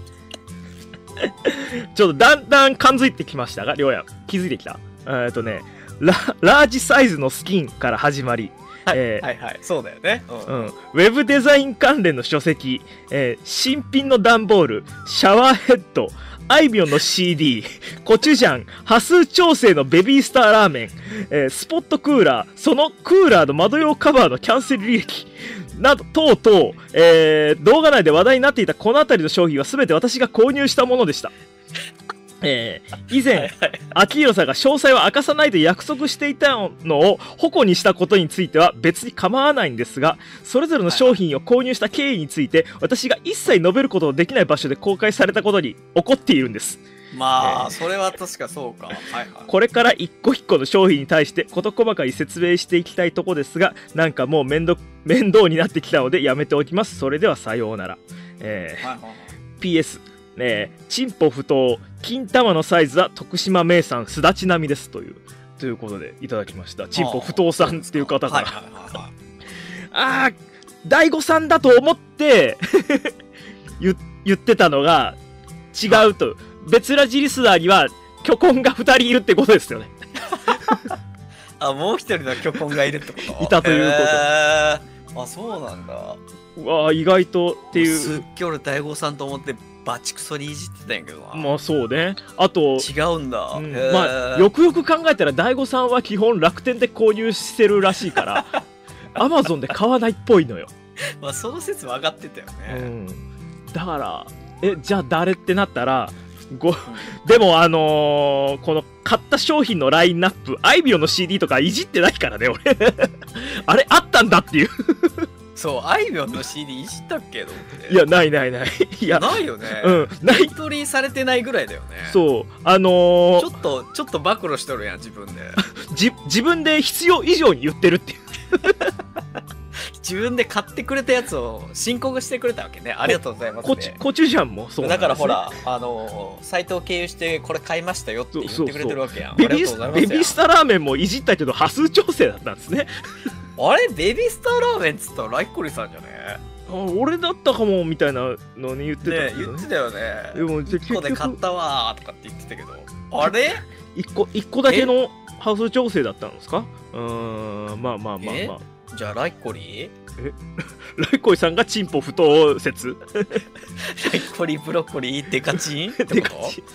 A: ー、ちょっとだんだん感づいてきましたが、りょうや気づいてきた。えっとねラ、ラージサイズのスキンから始まり、
B: はい、えー、はいはい、そうだよね、
A: うんうん、ウェブデザイン関連の書籍、えー、新品の段ボール、シャワーヘッド、あいみょんの シーディー、コチュジャン、波数調整のベビースターラーメン、えー、スポットクーラー、そのクーラーの窓用カバーのキャンセル履歴など等々、えー、動画内で話題になっていたこの辺りの商品は全て私が購入したものでした。えー、以前、秋広さんが詳細は明かさないと約束していたのを矛にしたことについては別に構わないんですが、それぞれの商品を購入した経緯について私が一切述べることのできない場所で公開されたことに怒っているんです。
B: まあ、えー、それは確かそうか、はいはい、
A: これから一個一個の商品に対して事細かに説明していきたいとこですが、なんかもう面倒面倒になってきたのでやめておきます。それではさようなら。えーはいはいはい、ピーエスね、チンポ不当、金玉のサイズは徳島名産すだち並みですというということでいただきました。チンポ不当さんっていう方から、はいはいはいはい、あー大悟さんだと思って言, 言ってたのが違うと、はい、別ラジリスナーには巨根がふたりいるってことですよね。
B: あ、もう一人の巨根がいるってこと
A: いたということ。
B: あ、そうなんだ。
A: うわ、意外とっていう。
B: すっげえ俺大悟さんと思ってバチクソにいじってたんやけどな。
A: まあそうね。あと
B: 違うんだ、うん、
A: まあよくよく考えたら大悟さんは基本楽天で購入してるらしいからアマゾンで買わないっぽいのよ。
B: まあその説分かってたよね、うん、
A: だからえじゃあ誰ってなったらご、うん、でもあのー、この買った商品のラインナップ、あいみょんの シーディー とかいじってないからね俺あれあったんだっていう
B: そう、あいみょんの シーディー いじったっけと思って。
A: いや、ないないない。いや、
B: ないよね。
A: うん、ない。
B: エントリーされてないぐらいだよね。
A: そう、あのー、
B: ちょっと、ちょっと暴露しとるやん、自分で。
A: じ自分で必要以上に言ってるっていう。
B: 自分で買ってくれたやつを申告してくれたわけね。ありがとうございます、ね。
A: コチ、コチュジャンもそうなんです、ね、
B: だからほら、あのー、サイトを経由してこれ買いましたよって言ってくれてるわけやん。
A: ベビー、ベビースターラーメンもいじったけど、波数調整だったんですね。
B: あれベビースターラーメンっつったらライコリさんじゃね
A: あ俺だったかもみたいなのに言ってた
B: ね。言ってたよね。でもいっこで買ったわーとかって言ってたけど、あれ
A: いっこ、いっこだけの波数調整だったんですか。うーん、まあまあまあまあ。
B: じゃあライコリ
A: えライコリさんがチンポ不当説
B: ライコリブロッコリーデカチンってこと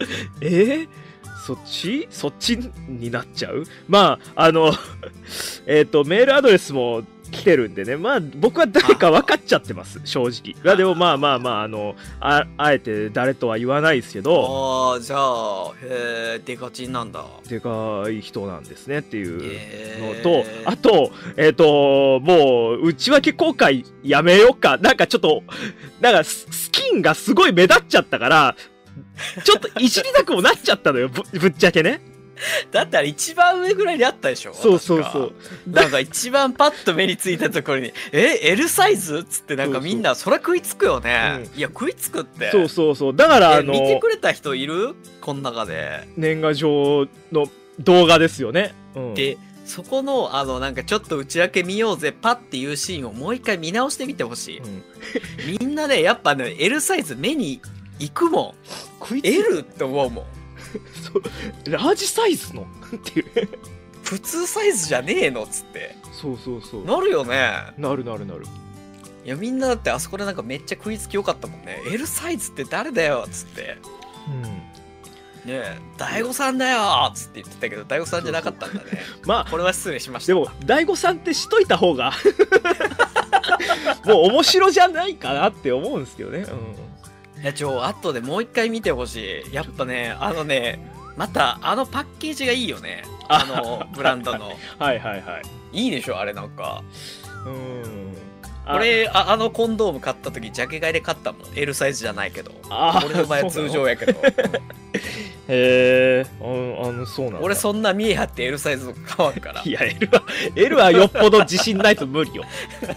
A: えー、そっちそっちになっちゃう。まあ、あの、えっと、メールアドレスも来てるんでね、まあ、僕は誰か分かっちゃってます、正直。いや、でもまあまあまあ、あの、あ、あえて誰とは言わないですけど、
B: ああ、じゃあ、へえ、デカチンなんだ。
A: でかい人なんですねっていう
B: へ
A: のと、
B: ー
A: あと、えっと、もう、内訳公開やめようか。なんかちょっと、なんかススキンがすごい目立っちゃったから、ちょっといじりたくもなっちゃったのよ、ぶ, ぶっちゃけね。
B: だってあれ一番上ぐらいにあったでしょ。
A: そうそうそう。
B: なんか一番パッと目についたところに「え L サイズ?」っつってなんかみんなそりゃ食いつくよね、うん、いや食いつくって。
A: そうそうそう。だからあの
B: 見てくれた人いるこの中で。
A: 年賀状の動画ですよね、うん、
B: でそこのあのなんかちょっと内訳見ようぜパッていうシーンをもう一回見直してみてほしい、うん、みんなねやっぱね L サイズ目に行くもん。食いつ L って思うもん。
A: そうラージサイズのっていう
B: 普通サイズじゃねえのっつって。
A: そうそうそう。
B: なるよね。
A: なるなるなる。
B: いやみんなだってあそこでなんかめっちゃ食いつきよかったもんね。 L サイズって誰だよっつって、うんねえ大悟さんだよっつって言ってたけど大悟さんじゃなかったんだね。まあこれは失礼しました。
A: でも大悟さんってしといた方がもう面白じゃないかなって思うんですけどね、うん
B: いやちょ後でもう一回見てほしい。やっぱねあのねまたあのパッケージがいいよね。あのブランドの
A: はいはいはい
B: いいでしょあれ。なんか
A: うん
B: 俺 あ, あのコンドーム買った時ジャケ買いで買ったもん。 L サイズじゃないけど俺の場合は通常やけどへ
A: えー、あのそうなんだ。
B: 俺そんな見え張って L サイズ買わんから。
A: いや L は L はよっぽど自信ないと無理よ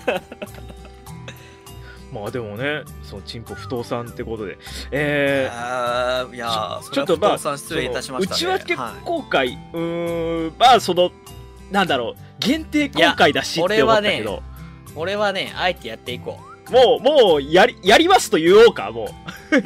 A: まあでもね、そのチンポ不倒産ってことで、え
B: ー、いや
A: ちょっとまあ
B: 失礼いたしましたね。
A: 内訳公開、はい、うーんまあそのなんだろう限定公開だしって思ったけど、
B: 俺はねあえてやっていこう。
A: もうもうやりやりますと言おうかもう、うん、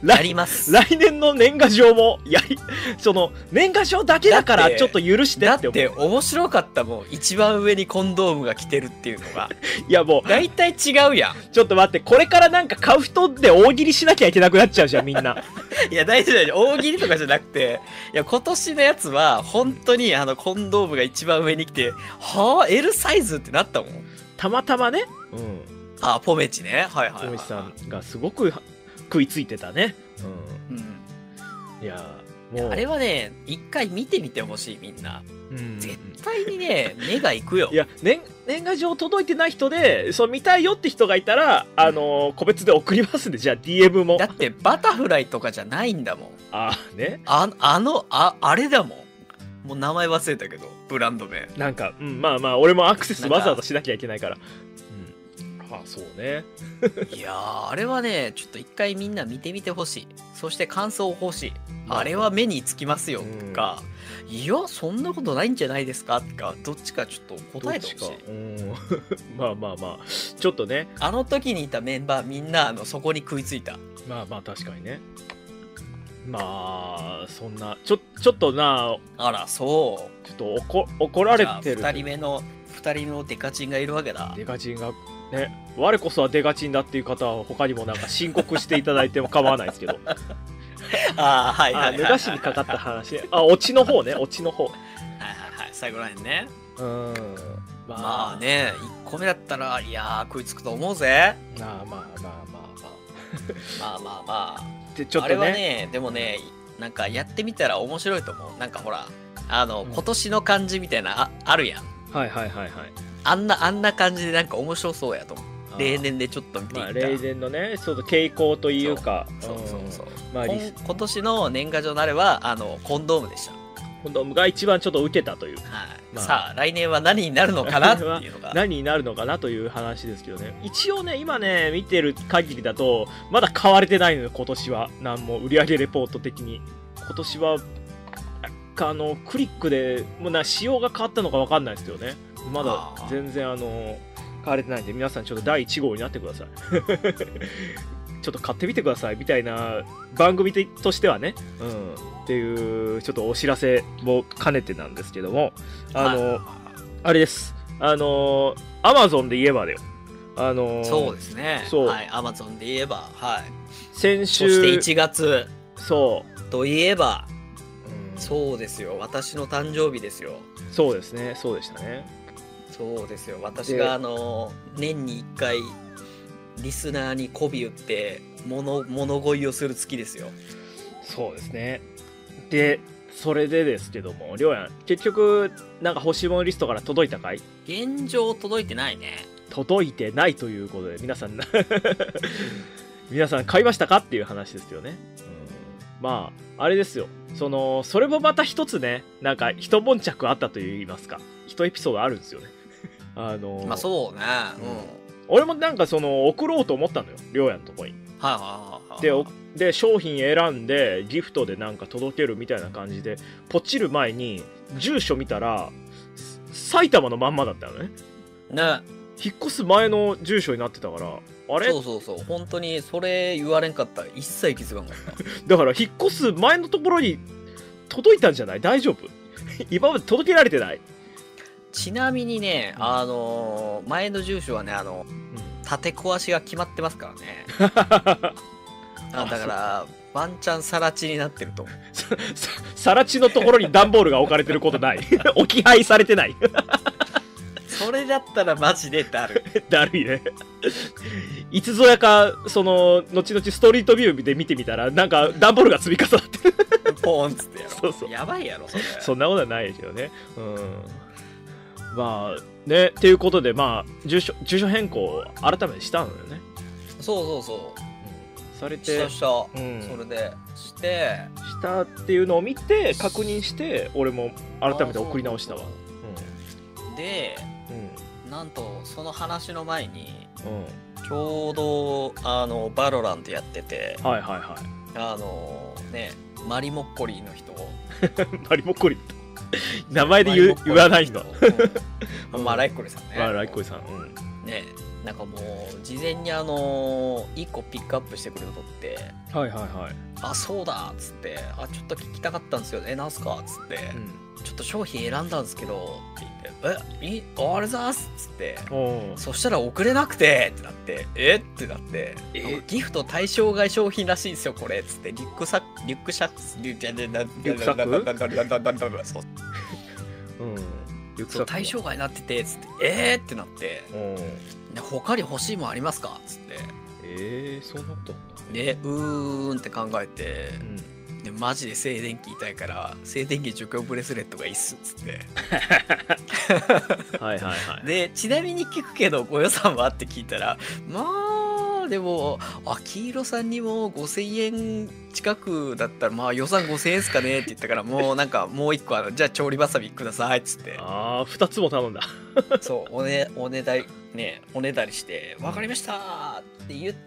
B: やります。
A: 来年の年賀状もやりその年賀状だけだからちょっと許してって思う。
B: だって面白かったもん一番上にコンドームが来てるっていうのが
A: いやもう
B: 大体違うやん。
A: ちょっと待ってこれからなんか買う人で大喜利しなきゃいけなくなっちゃうじゃんみんな。
B: いや大丈夫大丈夫大喜利とかじゃなくていや今年のやつは本当にあのコンドームが一番上に来てはあ L サイズってなったもん
A: たまたまね。うん
B: あポメチねはいはい、はい、
A: ポメチさんがすごく食いついてたね。うん、うん、いやもう
B: あれはね一回見てみてほしいみんな、うん、絶対にね目が行くよ。
A: いや 年, 年賀状届いてない人でそう見たいよって人がいたらあのー、個別で送りますんでじゃあ ディーエム も。
B: だってバタフライとかじゃないんだもん。
A: あね
B: ああのああれだもん。もう名前忘れたけどブランド名
A: なんか、うん、まあまあ俺もアクセスわざわざしなきゃいけないから。あそうね
B: いやーあれはねちょっと一回みんな見てみてほしい。そして感想欲しい。あれは目につきますよとか、うん、いやそんなことないんじゃないですかとかどっちかちょっと答えてほしい。
A: うんまあまあまあちょっとね
B: あの時にいたメンバーみんなあのそこに食いついた。
A: まあまあ確かにね。まあそんなちょちょっとな
B: あらそう
A: ちょっと怒怒られてる。
B: ふたりめのふたりのデカチンがいるわけだ。
A: デカチンがね、我こそはデカチンだっていう方は他にもなんか申告していただいても構わないですけど
B: ああはいはいはい、はい、
A: 脱がしにかかった話あオチの方ねオチの方はい
B: はいはい最後らへんね。
A: うん
B: まあ、まあねいっこめだったらいやー食いつくと思うぜ。
A: まあまあまあまあまあ
B: まあまあまあ
A: でちょっと、ね、
B: あれはねでもねなんかやってみたら面白いと思う。なんかほらあの、うん、今年の漢字みたいな あ, あるやん。
A: はいはいはいはい
B: あんなあんな感じでなんか面白そうやと思う。例年でちょっと見ていた、まあ、
A: 例年のねそう傾向というか
B: そうそうそうそう、
A: まあ、
B: 今年の年賀状のあれはあのコンドームでした。
A: コンドームが一番ちょっと受けたという、はい
B: まあ、さあ来年は何になるのかなっていうのが
A: 何になるのかなという話ですけどね。一応ね今ね見てる限りだとまだ買われてないのよ今年は。何も売上レポート的に今年はあのクリックでもうな仕様が変わったのか分かんないですけどねまだ全然あの買われてないんで皆さんちょっとだいいち号になってくださいちょっと買ってみてくださいみたいな番組としてはね、うん、っていうちょっとお知らせも兼ねてなんですけどもあのあれですあのアマゾンで言えばだよあの
B: そうですね
A: そう
B: はいアマゾンで言えばはい
A: 先週
B: そしていちがつ
A: そう
B: といえば、
A: うん
B: そうですよ、私の誕生日ですよ。
A: そうですね、そうでしたね。
B: そうですよ、私があの年にいっかいリスナーに媚び売って物物乞いをする月ですよ。
A: そうですね。でそれでですけども、りょうやん結局なんか欲しいものリストから届いたかい？
B: 現状届いてないね。
A: 届いてないということで、皆さん皆さん買いましたかっていう話ですよね。うん、まああれですよ、そのそれもまた一つね、なんか一悶着あったといいますか、一エピソードあるんですよね。あの
B: まあそうね、うん、
A: 俺もなんかその送ろうと思ったのよ、りょうやんのとこに。
B: はいはいはい。
A: でおで商品選んでギフトでなんか届けるみたいな感じでポチる前に住所見たら埼玉のまんまだったのね。
B: ね、
A: 引っ越す前の住所になってたから、あれ
B: そうそうそう、本当にそれ言われんかったら一切気づかんかった。
A: だから引っ越す前のところに届いたんじゃない？大丈夫？今まで届けられてない？
B: ちなみにね、あのー前の住所はね、あの、建て壊しが決まってますからね。あだからワンチャンさら地になってると思う。
A: ささら地のところに段ボールが置かれてることない？置き配されてない？
B: それだったらマジでだる。
A: だるいね。いつぞやかその後々ストリートビューで見てみたらなんか段ボールが積み重なってる。
B: ポーンっつってやろ。
A: そうそう、
B: やばいやろそれ。
A: そんなことはないですよね。うん、まあね、っていうことで、まあ住所住所変更を改めてしたのよね。
B: そうそうそう。
A: うん、されて
B: したした、
A: うん、
B: それでして
A: したっていうのを見て確認して俺も改めて送り直したわ。
B: で、
A: うん、
B: なんとその話の前に
A: うん、
B: ちょうどあのバロラントやってて、
A: はいはいはい。
B: あのねマリモッコリーの人
A: マリモッコリ名前で言う言わない人。
B: うん、まあライコリさんね。
A: まあライコリさん、うん、
B: ね、なんかもう事前にあのいっこピックアップしてくれるとって、
A: はいはいはい。
B: あそうだっつって、あちょっと聞きたかったんですよ、えなんすかっつって、うん、ちょっと商品選んだんですけどって言って、えいあれざーすっつって、そしたら送れなくてってなって、えってなって、えギフト対象外商品らしいんですよこれっつって、リュックサックリュックシャツリュックサックそう、うん、リュックサック対象外になっててっつって、えーってなって、他に欲しいもんありますかっつって、
A: えー、そんなこと
B: でうーんって考えて、うん、でマジで静電気痛いから静電気除去ブレスレットがいいっすっつって
A: はいはいはい。
B: でちなみに聞くけどご予算はって聞いたら、まあでも秋色さんにもごせんえん近くだったらまあ予算ごせんえんっすかねって言ったから、もうなんかもう一個あのじゃあ調理バサミくださいっつって、
A: ああふたつも頼んだ
B: そうおねおねだりねおねだりして分かりましたって言って、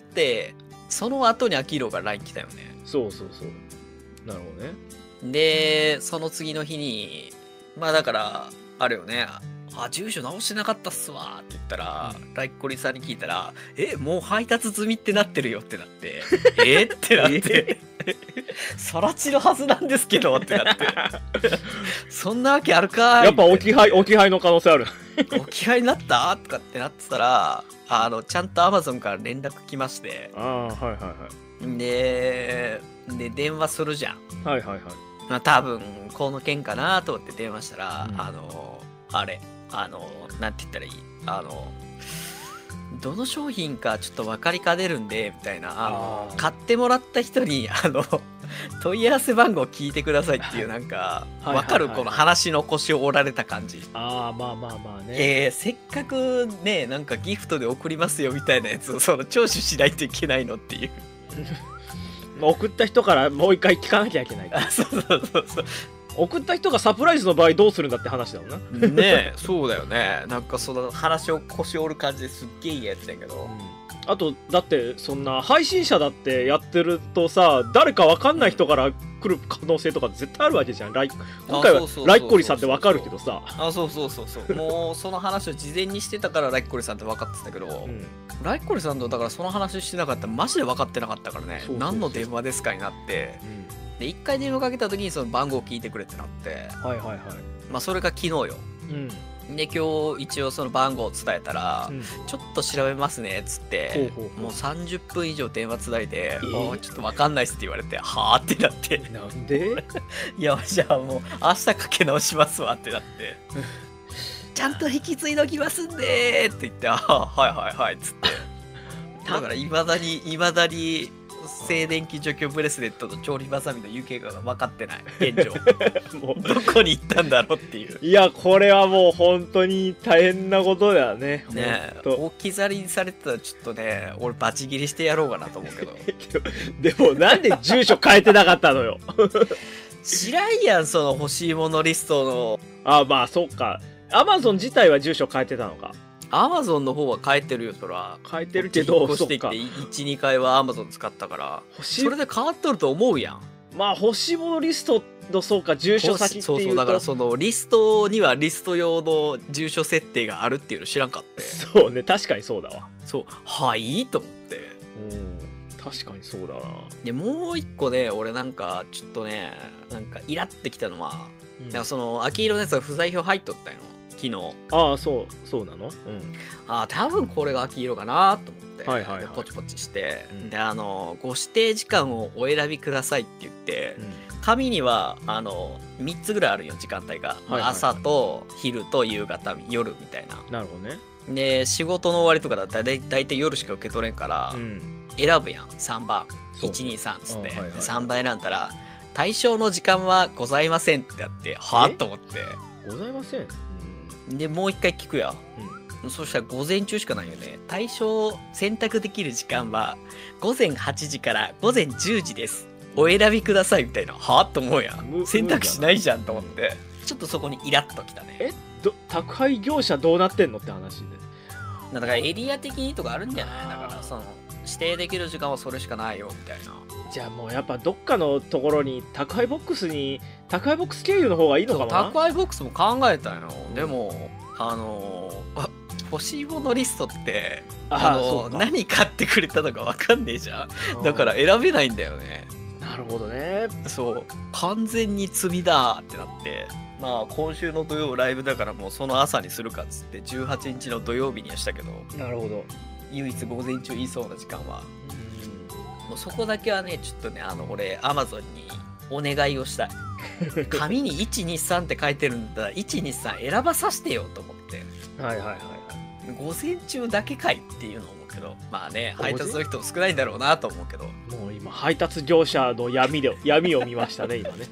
B: その後に秋色が ライン 来たよね。
A: そうそうそう、なるほどね。
B: でその次の日にまあだからあれよね、あ住所直してなかったっすわって言ったら、うん、ライコリさんに聞いたら、えもう配達済みってなってるよってなって、えってなってさらちのはずなんですけどってなってそんなわけあるかー
A: やっぱ置き配置き配の可能性ある
B: 置き配になったとかってなってたら、あのちゃんと アマゾン から連絡来まして、
A: ああはいはいはい。
B: でで電話するじゃん。
A: はいはいはい。
B: まあ多分この件かなと思って電話したら、うん、あのあれあのなんて言ったらいい、あのどの商品かちょっと分かりかねるんでみたいな、あの買ってもらった人にあの問い合わせ番号聞いてくださいっていう、なんか分かるこの話の腰を折られた感じ。
A: ああまあまあまあね、
B: えー、せっかくねなんかギフトで送りますよみたいなやつをその聴取しないといけないのっていう
A: 送った人からもう一回聞かなきゃいけない。
B: あそうそうそうそう、
A: 送った人がサプライズの場合どうするんだって話だもんな。
B: ねえそうだよね。なんかその話を腰折る感じですっげえいいやつだけど、
A: うん、あとだってそんな配信者だってやってるとさ、誰か分かんない人から来る可能性とか絶対あるわけじゃん。ライ今回はライコリさんって分かるけどさ、
B: あそうそうそうそうもうその話を事前にしてたからライコリさんって分かってたけど、うん、ライコリさんとだからその話してなかったらマジで分かってなかったからね。そうそうそうそう、何の電話ですかになって、うん、でいっかい電話かけた時にその番号を聞いてくれってなって、
A: はいはいはい、
B: まあそれが昨日よ。
A: うん
B: で今日一応その番号を伝えたら、
A: うん
B: ちょっと調べますねっつって
A: ほうほうほう
B: もうさんじゅっぷん以上電話つないで、
A: えー
B: あちょっとわかんないっすって言われてはあってなって
A: なんで
B: いやじゃあもう明日かけ直しますわってなってちゃんと引き継いどきますんでーって言ってあはいはいはいっつってだからいまだにいまだに静電気除去ブレスレットと調理バサミの行方が分かってない現状
A: もう
B: どこに行ったんだろうっていう
A: いやこれはもう本当に大変なことだよね。
B: ねえ
A: ほんと
B: 置き去りにされてたらちょっとね俺バチ切りしてやろうかなと思うけど
A: でもなんで住所変えてなかったのよ
B: 知らんやんその欲しいものリストの
A: あまあそっかアマゾン自体は住所変えてたのか。
B: アマゾンの方は変えてるよそら
A: 変えてるけど
B: 引っ越
A: そっか
B: してきていちにかいはアマゾン使ったから
A: 欲しい
B: それで変わっとると思うやん
A: まあ欲しいものリストのそうか住所先っていうと
B: そうそうだからそのリストにはリスト用の住所設定があるっていうの知らんかって
A: そうね確かにそうだわ。
B: そうはいと思って
A: うん確かにそうだな。
B: でもう一個ね俺なんかちょっとねなんかイラってきたのは、
A: うん
B: なんかその秋色のやつが不在票入っとったよ昨日
A: ああそうそうなの。うん
B: ああ多分これが秋色かなと思って、
A: はいはいはい
B: でポチポチして、
A: うん
B: であのご指定時間をお選びくださいって言って、
A: うん
B: 紙にはあのみっつぐらいあるよ時間帯が、
A: はいはいはい
B: 朝と昼と夕方夜みたいな
A: なるほどね。
B: で仕事の終わりとかだったらだい大体夜しか受け取れんから、
A: うん
B: 選ぶやんさんばん
A: そう
B: いちにさんっつって、
A: あはいはい
B: でさんばん選んだら対象の時間はございませんってやってはあ
A: え
B: と思って
A: ございません。
B: でもう一回聞くやそしたら午前中しかないよね対象選択できる時間はごぜんはちじからごぜんじゅうじですお選びくださいみたいなはあと思うや
A: む
B: ん選択肢ないじゃんと思ってちょっとそこにイラッときたね
A: えど宅配業者どうなってんのって話で。
B: だからエリア的にとかあるんじゃないだからその指定できる時間はそれしかないよみたいな
A: じゃあもうやっぱどっかのところに宅配ボックスに宅配ボックス経由の方がいいの
B: そう
A: かな。
B: 宅配ボックスも考えたよでもあのーあ欲しいものリストってあの
A: そうか
B: 何買ってくれたのか分かんねえじゃんだから選べないんだよね
A: なるほどね。
B: そう完全に罪だってなってまあ今週の土曜ライブだからもうその朝にするかっつってじゅうはちにちの土曜日にはしたけど
A: なるほど。
B: 唯一午前中いそうな時間はもうそこだけはねちょっとねあの俺アマゾンにお願いをしたい紙にいちにさんって書いてるんだいちにさん選ばさせてよと思って
A: はいはいはいはい。
B: 午前中だけかいっていうのを思うけどまあね
A: 午前
B: 配達の人も少ないんだろうなと思うけど
A: もう今配達業者の闇で闇を見ましたね今ね。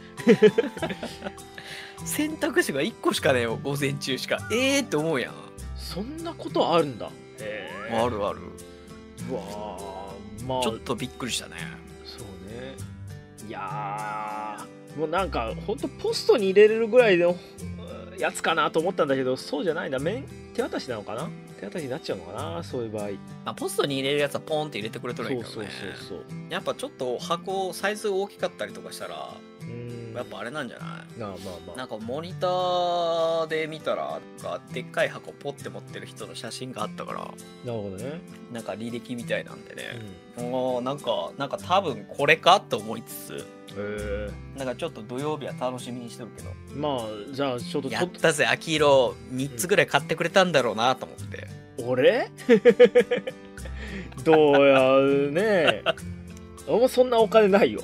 B: 選択肢がいっこしかねえよ午前中しかええー、って思うやん
A: そんなことあるんだ。へえ。
B: あるある
A: うわーまあ
B: ちょっとびっくりしたね
A: そうね。いやーもうなんかほんとポストに入れれるぐらいのうんやつかなと思ったんだけどそうじゃないんだ。面手渡しなのかな。手渡しになっちゃうのかなそういう場合。
B: まあ、ポストに入れるやつはポンって入れてくれとるんやけどね
A: そうそうそうそう。
B: やっぱちょっと箱サイズ大きかったりとかしたら
A: うーん
B: やっぱあれなんじゃない
A: なあまあまあ
B: なんかモニターで見たらなんかでっかい箱ポッて持ってる人の写真があったから
A: なるほどね。
B: なんか履歴みたいなんで
A: う
B: ね、
A: ん
B: もうなんかなんか多分これかと思いつつ
A: へ
B: なんかちょっと土曜日は楽しみにしてるけど
A: えまあじゃあちょっと
B: やったぜ秋色みっつぐらい買ってくれたんだろうなと思って、
A: 俺どうやね俺もそんなお金ないよ。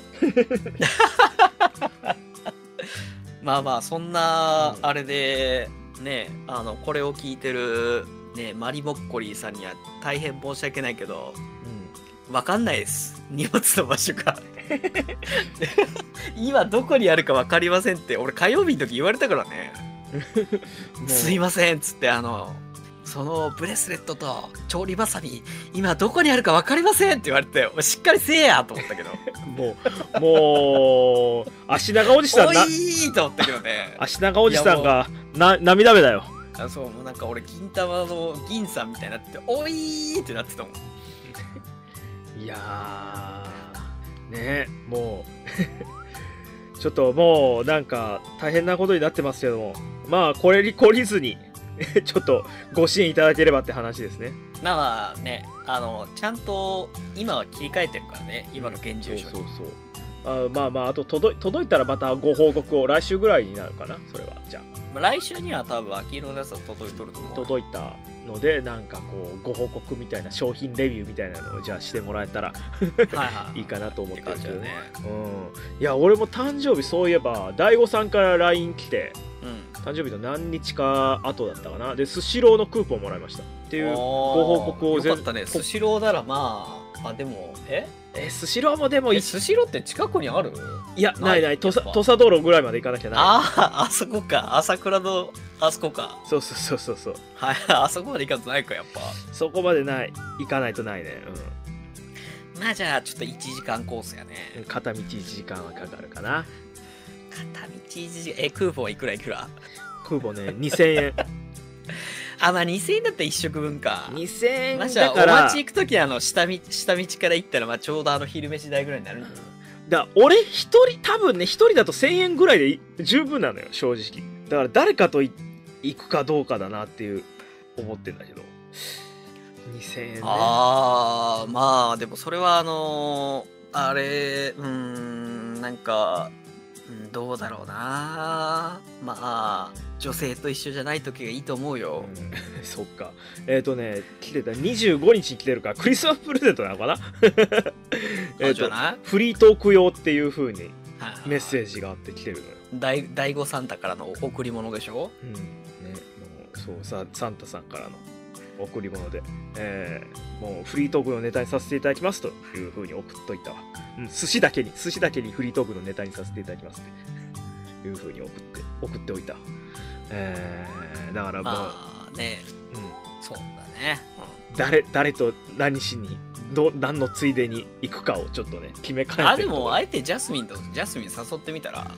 B: まあまあそんな
A: うん
B: あれでねあのこれを聞いてるねマリモッコリーさんには大変申し訳ないけどわかんないです荷物の場所が今どこにあるかわかりませんって俺火曜日の時言われたからね
A: もう
B: すいませんっつってあのそのブレスレットと調理バサミ今どこにあるか分かりませんって言われてしっかりせえやと思ったけど
A: もうもう足長おじさん
B: おい
A: な
B: ーと思ったけどね
A: 足長おじさんがな涙目だよ。
B: あそうもうなんか俺銀玉の銀さんみたいになってておいーってなってたもん
A: いやーねもうちょっともうなんか大変なことになってますけどもまあこれに懲りずにちょっとご支援いただければって話ですね。
B: まあまあねあのちゃんと今は切り替えてるからね今の現住所に
A: そうそうそうあまあまああと届い届いたらまたご報告を来週ぐらいになるかなそれは。じゃ
B: まあ来週には多分秋色のやつは届いとると思
A: あ
B: う。
A: 届いたのでなんかこうご報告みたいな商品レビューみたいなのをじゃあしてもらえたら
B: はいはい
A: いいかなと思ってるんですけどね。
B: って
A: うん、いや俺も誕生日そういえば大悟さんから ライン 来て
B: うん
A: 誕生日の何日か後だったかなでスシローのクーポンもらいましたっていうご報告を
B: よかったね。スシローならまああでもえ
A: えスシローもでもい
B: えスシローって近くにある？
A: いやないない土佐
B: やっぱ
A: 土佐道路ぐらいまで行かなきゃない。
B: あああそこか朝倉のあそこか。
A: そうそうそうそうそう
B: はいあそこまで行かずないかやっぱ。
A: そこまでない行かないとないね。
B: まあじゃあちょっといちじかんコースやね。
A: うん片道いちじかんはかかるかな。
B: 片道いちじかんえクーポンいくらいくら？
A: クーポンねにせんえん
B: あまあにせんえんだったらいっ食分か。
A: にせんえん
B: まあじゃあお
A: だから
B: 待ち行くときあの下道下道から行ったらまあちょうどあの昼飯代ぐらいになる。
A: だ俺一人多分ね一人だとせんえんぐらいでい十分なのよ正直。だから誰かとい行くかどうかだなっていう思ってんだけどにせんえんね。
B: ああまあでもそれはあのー、あれうーんなんかうんどうだろうな。まあ女性と一緒じゃない時がいいと思うよ。
A: うんそっかえっ、ー、とね来てたにじゅうごにちに来てるからクリスマスプレゼントなのかなえっと
B: じゃない
A: フリートーク用っていう風に
B: はい
A: メッセージがあって来てるのよ。
B: 大大悟サンタからの贈り物でしょ。
A: うんね、もうそうさサンタさんからの贈り物で、えー、もうフリートークのネタにさせていただきますという風に送っといたわ。うん、寿司だけに寿司だけにフリートークのネタにさせていただきますっていう風に送って送っておいた。えー、だからもう、
B: まあね
A: うん、
B: そうだね、
A: 誰誰と何しにど何のついでに行くかをちょっとね決めか
B: うん、あで
A: ねてるところ。
B: もあえてジャスミンとジャスミン誘ってみたら。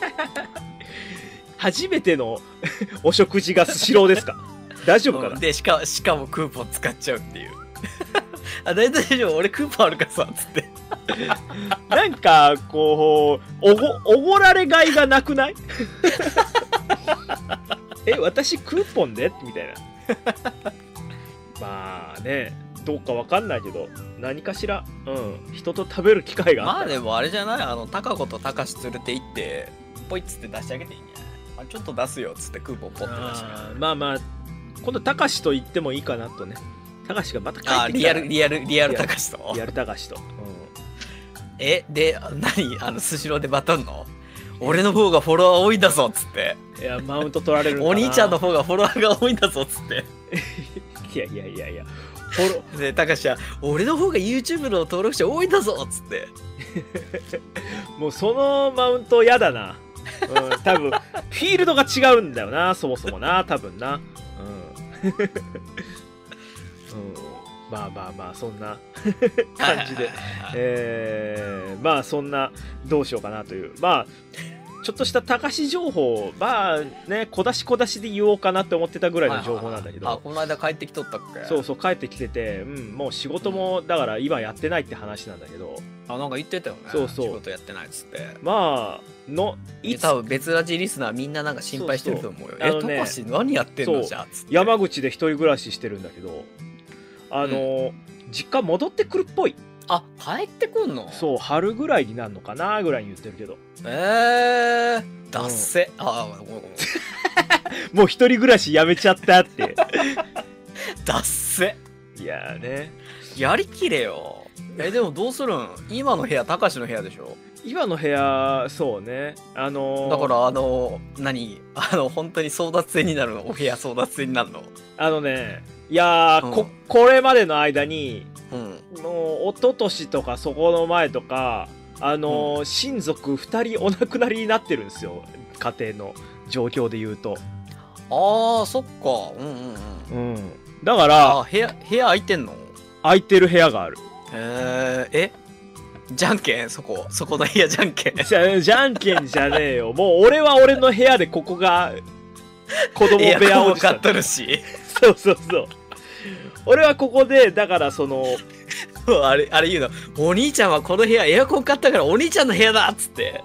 A: 初めてのお食事がスシローですか大丈夫かな。
B: でしかしかもクーポン使っちゃうっていう。あ大丈夫俺クーポンあるからさっつって。
A: なんかこうおごおごられがいがなくないえ私クーポンでみたいなまあねどうかわかんないけど何かしら、うん、人と食べる機会があったら
B: まあでもあれじゃないあのタカ子とタカシ連れて行ってポイッつって出してあげていいんじゃない。あちょっと出すよっつってクーポンポッて出して
A: あーまあまあ今度たかしと言ってもいいかなとね。たかしがまた帰
B: あ
A: ってきたら
B: リアルリアルリアルタカシと
A: リアルたかしと、う
B: えで何あのスシローでバトんの俺の方がフォロワー多いんだぞっつって
A: ん、いやマウント取られるんかな
B: お兄ちゃんの方がフォロワーが多いんだぞっつって
A: いやいやいやいやフォロ
B: でタカシは俺の方が YouTube の登録者多いんだぞっつって
A: もうそのマウント嫌だな。うん、多分フィールドが違うんだよなそもそもな多分な。うん、うん、まあまあまあそんな感じで、えー、まあそんなどうしようかなというまあちょっとした高し情報まあね小出し小出しで言おうかなって思ってたぐらいの情報なんだけど、
B: あこの間帰ってきとったっけ。
A: そうそう帰ってきてて、うん、もう仕事もだから今やってないって話なんだけど
B: あなんか言ってたよね。
A: そうそう
B: 仕事やってないっつって。
A: まあのいつ
B: 多分別ラジリスナーみんななんか心配してると思うよ。
A: そうそうあのね
B: えタカシ何やってんの
A: そう
B: じゃあっつって
A: 山口で一人暮らししてるんだけどあの、実家戻ってくるっぽい。
B: あ帰ってくんの。
A: そう春ぐらいになるのかなぐらいに言ってるけど
B: えー、だっせ、あごめんごめん
A: もう一人暮らしやめちゃったって
B: だっせ
A: いやーね
B: やりきれよ。えでもどうするん今の部屋たかしの部屋でしょ。
A: 今の部屋そうねあのー、
B: だからあの何あの本当に争奪戦になるのお部屋争奪戦になるの。
A: あのねいやー、
B: うん
A: ここれまでの間に
B: うん
A: もう一昨年とかそこの前とかあのー
B: う
A: 親族ふたりお亡くなりになってるんですよ家庭の状況で言うと。
B: あーそっかうんうんうん
A: うんだから
B: あ部屋部屋空いてんの。
A: 空いてる部屋がある。
B: えー、えじゃんけんそこそこの部屋じゃんけん
A: じゃじゃんけんじゃねえよもう俺は俺の部屋でここが子供部
B: エア
A: 屋を
B: コンも買っとるし
A: そうそうそう俺はここでだからその
B: あれあれ言うのお兄ちゃんはこの部屋エアコン買ったからお兄ちゃんの部屋だっつって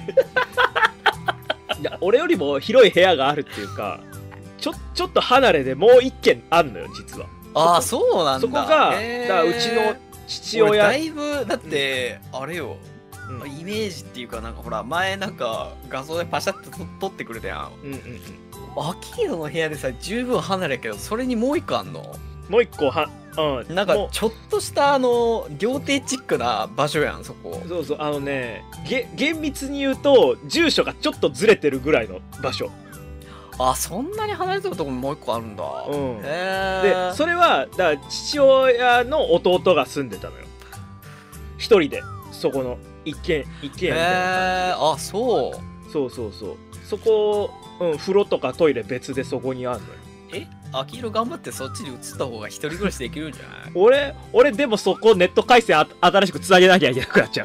A: いや俺よりも広い部屋があるっていうかちょちょっと離れでもう一軒あるのよ実は。
B: ああそうなんだ。
A: そこが
B: へー
A: だからうちの父親
B: 俺だいぶだって、あれよ
A: うん
B: イメージっていうか、なんかほら前なんか画像でパシャッとと撮ってくれたやん。
A: うんうんうん。
B: アキードの部屋でさ十分離れやけど、それにもう一個あんの？
A: もう一個は、うん、
B: なんか
A: も
B: ちょっとしたあの料亭チックな場所やん、そこ
A: う。そうそう、あのね、げ厳密に言うと住所がちょっとずれてるぐらいの場所。
B: あ、そんなに離れてるとこにもう一個あるんだ。
A: うん
B: へえ。
A: でそれはだから父親の弟が住んでたのよ、一人で。そこの一軒一軒家みたいな感じで。
B: へえ。あ、そう
A: そうそうそう、そこ、うん、風呂とかトイレ別でそこにあるのよ。
B: え、アキーロ頑張ってそっちに移った方が一人暮らしできるんじゃない？
A: 俺俺でもそこネット回線あ新しくつなげなきゃいけなくなっちゃう。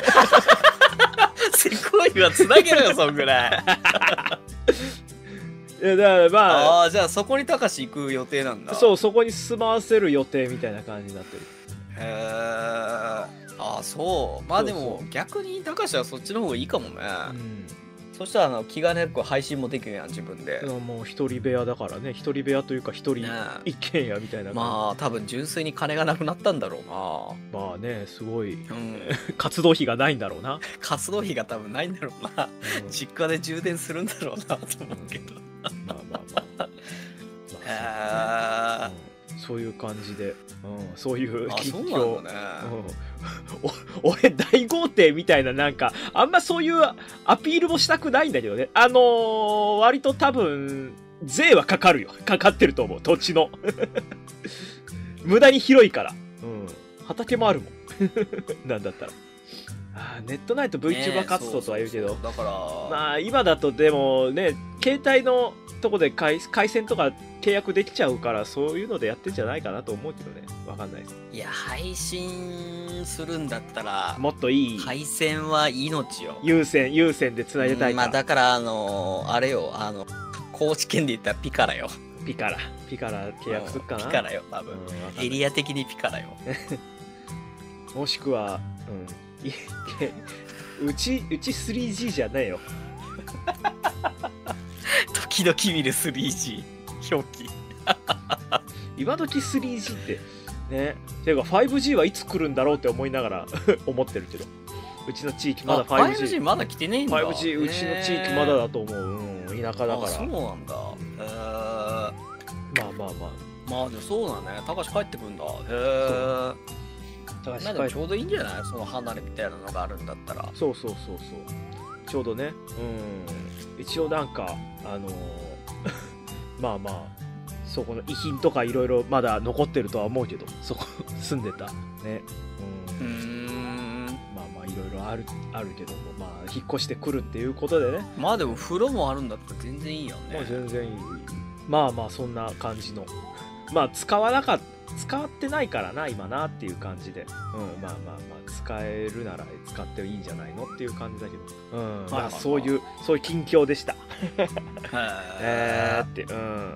B: せこいはつなげろよ、そんぐらい。
A: いやだからまあ
B: ああ、じゃあそこにたかし行く予定なんだ。
A: そう、そこに住まわせる予定みたいな感じになってる。
B: へえ。あ、そう。まあで
A: そう
B: も逆にたかしはそっちの方がいいかもね。
A: うん
B: そしたらあの気兼ねなく配信もできるやん、自分で。
A: でももう一人部屋だからね、一人部屋というか一人
B: ねえ
A: 一軒家みたいな感じ。
B: まあ多分純粋に金がなくなったんだろう
A: まあね、すごい
B: な。うん。
A: 活動費がないんだろうな。
B: 活動費が多分ないんだろうな。
A: うん
B: 実家で充電するんだろうなと思うけど。
A: まあまあまあ。ま
B: へ
A: あ
B: え。
A: うんそういう感じで、うん、そういう
B: あ、
A: 近
B: そう
A: 況。
B: なんだね。
A: うんお俺大豪邸みたいな、なんかあんまそういうアピールもしたくないんだけどね。あのー、割と多分税はかかるよ。かかってると思う、土地の。無駄に広いから、うん、畑もあるもん。なんだったらあーネットないと VTuber 活動とは言うけど、
B: ねそうそうそうだから、
A: まあ今だとでもね、携帯のとこで回回線とか契約できちゃうから、そういうのでやってんじゃないかなと思うけどね。わかんないです。
B: いや、配信するんだったら
A: もっといい
B: 回線は命よ。
A: 有線有線でつないでたいか、
B: まあだからあのーあれよ、あの高知県で言ったらピカラよ。
A: ピカラピカラ契約するかな。
B: ピカラよ多分、
A: うんわかんない
B: エリア的にピカラよ。
A: もしくは、うん、いけうちうち スリージー じゃねえよ。
B: 時々見る スリージー 表記。
A: 今時 スリージー ってね。ていうか ファイブジー はいつ来るんだろうって思いながら思ってるけど、うちの地域まだ ファイブジー。
B: ファイブジー まだ来てねえんだ。
A: ファイブジー うちの地域まだだと思う、うん、田舎だから。
B: あ、そうなんだ。へえ。
A: まあまあまあ、
B: まあでもそうだね。高橋帰ってくんだ。へえ。
A: 高橋帰
B: まあでもちょうどいいんじゃない？その離れみたいなのがあるんだったら。
A: そうそうそうそうちょうどね、うん、一応なんかあのーまあまあそこの遺品とかいろいろまだ残ってるとは思うけど、そこ住んでたね、う、
B: うんーん。
A: まあまあいろいろあるあるけども、まあ引っ越してくるっていうことでね、
B: まあでも風呂もあるんだったら全然いいよね。
A: もう全然いい。まあまあそんな感じの、まあ使わなかった使ってないからな今なっていう感じで、うん、まあまあまあ使えるなら使っていいんじゃないのっていう感じだけど、うん、まあそういうそういう近況でした。えーって、うん、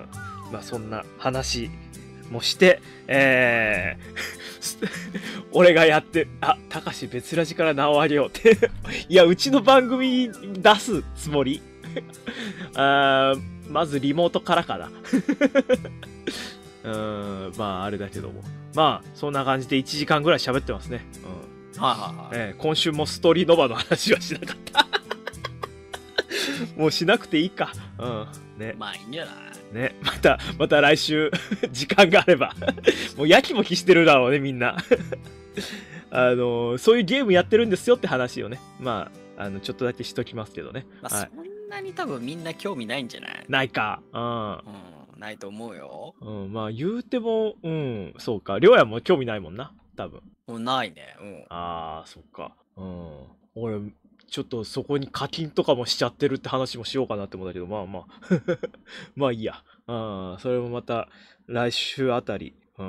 A: まあそんな話もして、えー、俺がやってあたかし別ラジから名を上げようっていやうちの番組出すつもりあーまずリモートからかな。うーんまああれだけども、まあそんな感じでいちじかんぐらい喋ってますね。うん、
B: はいはいはい。
A: えー今週もストーリーノバの話はしなかった。もうしなくていいか。うんね
B: まあいいんじゃない？
A: ねまたまた来週時間があればもうやきもきしてるだろうねみんな。あのーそういうゲームやってるんですよって話をね、まああのちょっとだけしときますけどね。
B: まあ、
A: はい、
B: そんなに多分みんな興味ないんじゃない？
A: ないか。うん
B: うん、ないと思うよ。
A: うん、まあ言うても、うん、そうか。りょうやも興味ないもんな、多分。
B: もうないね。うん。
A: ああ、そっか。うん。俺、ちょっとそこに課金とかもしちゃってるって話もしようかなって思ったけど、まあまあ。まあいいや。うん、それもまた来週あたり、うん、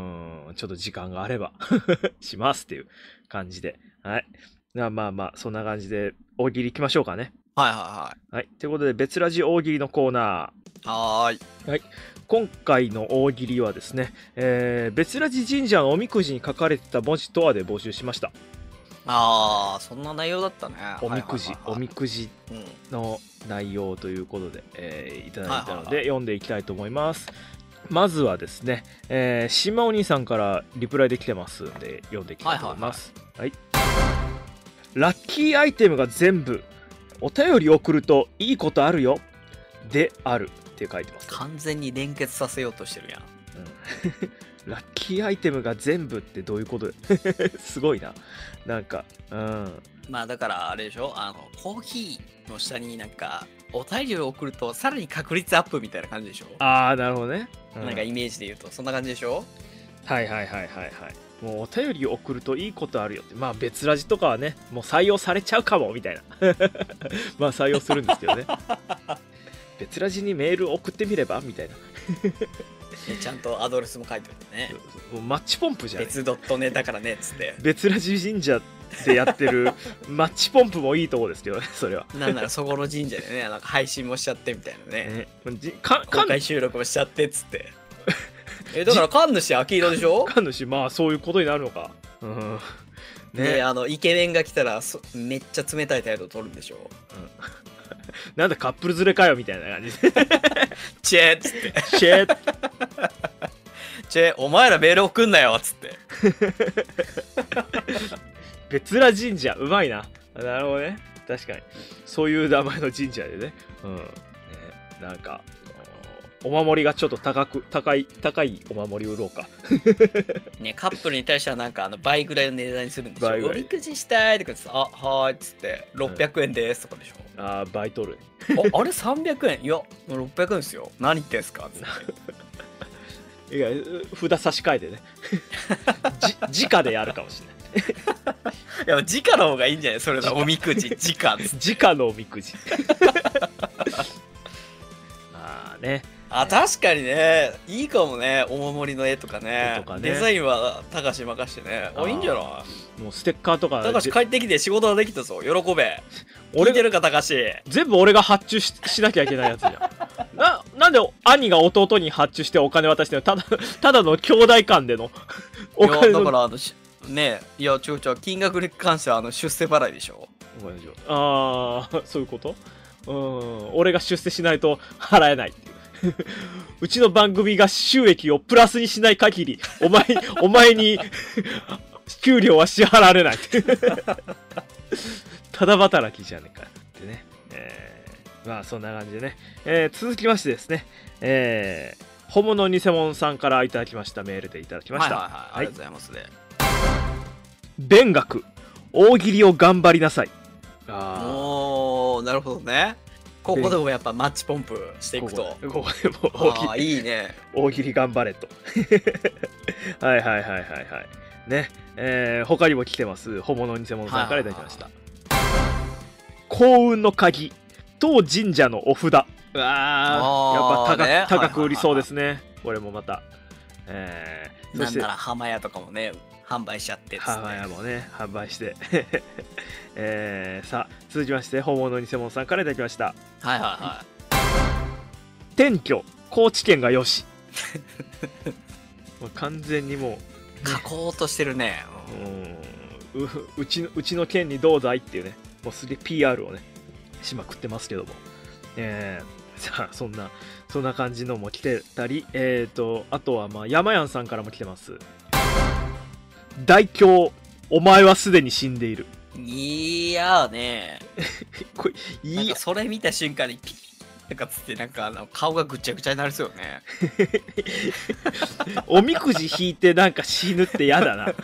A: ちょっと時間があればしますっていう感じで。はい。まあまあまあ、そんな感じで大喜利行きましょうかね。
B: はいは
A: はい。ということで、別ラジ大喜利のコーナー。
B: いはい。はーい。
A: 今回の大喜利はですね、えー、別ラジ神社のおみくじに書かれてた文字とはで募集しました。
B: ああ、そんな内容だったね。
A: おみくじ、
B: はいはいはいはい
A: おみくじ
B: うん。
A: の内容ということで、えーいただいたの
B: はいはいは
A: で読んでいきたいと思います。まずはですね、えー、島お兄さんからリプライできてますんで読んでいきたいと思います。はい、 ラッキーアイテムが全部お便り送るといいことあるよであるって書いてます、ね、
B: 完全に連結させようとしてるやん、
A: うん、ラッキーアイテムが全部ってどういうことすごいな。なんかうん
B: まあだからあれでしょ、あのコーヒーの下になんかお便りを送るとさらに確率アップみたいな感じでしょ。
A: ああなるほどね、うん、
B: なんかイメージで言うとそんな感じでしょ。
A: はいはいはいはいはい。もうお便りを送るといいことあるよって、まあ別ラジとかはねもう採用されちゃうかもみたいなまあ採用するんですけどね別ラジにメール送ってみればみたいな
B: ちゃんとアドレスも書いておいてね。
A: もうマッチポンプじゃん。
B: 別ドットねだからねっつって
A: 別ラジ神社でやってるマッチポンプもいいとこですけどね、それは。
B: なんならそこの神社でねなんか配信もしちゃってみたいなね、
A: ねか
B: 公開収録もしちゃってっつってえだから神主秋色でしょ。
A: 神主まあそういうことになるのか、うん
B: ね、であのイケメンが来たらそめっちゃ冷たい態度を取るんでしょ、うん、
A: なんだカップル連れかよみたいな感じで
B: チェーっつって
A: チェー
B: チェーお前らメール送んなよっつって
A: 別ラ神社うまいな。なるほどね、確かにそういう名前の神社でね、うんね、なんかお守りがちょっと高く高い高いお守り売ろうか
B: ね、カップルに対してはなんかあの倍ぐらいの値段にするんでしょ。
A: 倍ぐらい
B: おみくじしたいとかあはーいっつってろっぴゃくえんですとかでしょ、
A: うん、ああ倍取る
B: ああれさんびゃくえんいやろっぴゃくえんですよ何言ってんすかっつって
A: いや札差し替えてねじ直でやるかもしれない
B: いや直の方がいいんじゃないそれだおみくじ直
A: 直のおみくじまあね
B: あ確かにねいいかもねお守りの絵とか ね,
A: とかね
B: デザインはたかし任してねあいいんじゃない
A: もうステッカーとか
B: たかし帰ってきて仕事ができたぞ喜べ
A: 俺
B: 聞いてるかたかし
A: 全部俺が発注 し, しなきゃいけないやつじゃんな, なんで兄が弟に発注してお金渡してるただただの兄弟間でのお金の
B: いやだからあのねえいやちょちょ金額に関してはあの出世払いでしょ。
A: ああそういうことうん俺が出世しないと払えないっていううちの番組が収益をプラスにしない限りお前お前に給料は支払われないただ働きじゃねえかってね、えー、まあそんな感じでね、えー、続きましてですね、えー、本物偽物さんからいただきましたメールでいただきました。
B: はいはいはい、ありがとうございますね。
A: 勉学大喜利を頑張りなさい。あ
B: おーなるほどね。ここでもやっぱマッチポンプしていくと
A: ここでも大喜利
B: あいいね
A: 大喜利頑張れとはいはいはいはいはいね、えー、他にも来てます本物偽物さんからいただきました、幸運の鍵当神社のお札。ああやっぱ高,
B: ね、
A: 高く売りそうですね、はいはいはい、これもまた、え
B: ー、なんなら浜屋とかもね販売しちゃってっつって
A: 浜屋もね販売してえー、さあ続きまして本物偽物さんからいただきました。
B: はいはいはい
A: 転居高知県がよしもう完全にもう、ね、
B: 書こうとしてるね。
A: うん う, う, ちのうちの県にどうだいっていうねもうすげえ ピーアール をねしまくってますけども、えー、さあそんなそんな感じのも来てたり、えーとあとはまあ山やんさんからも来てます。大凶お前はすでに死んでいる。
B: いやーね
A: これい
B: なん
A: や
B: かそれ見た瞬間にピッなんかつってなんかあの顔がぐっちゃぐちゃになりそうよね
A: おみくじ引いてなんか死ぬってやだな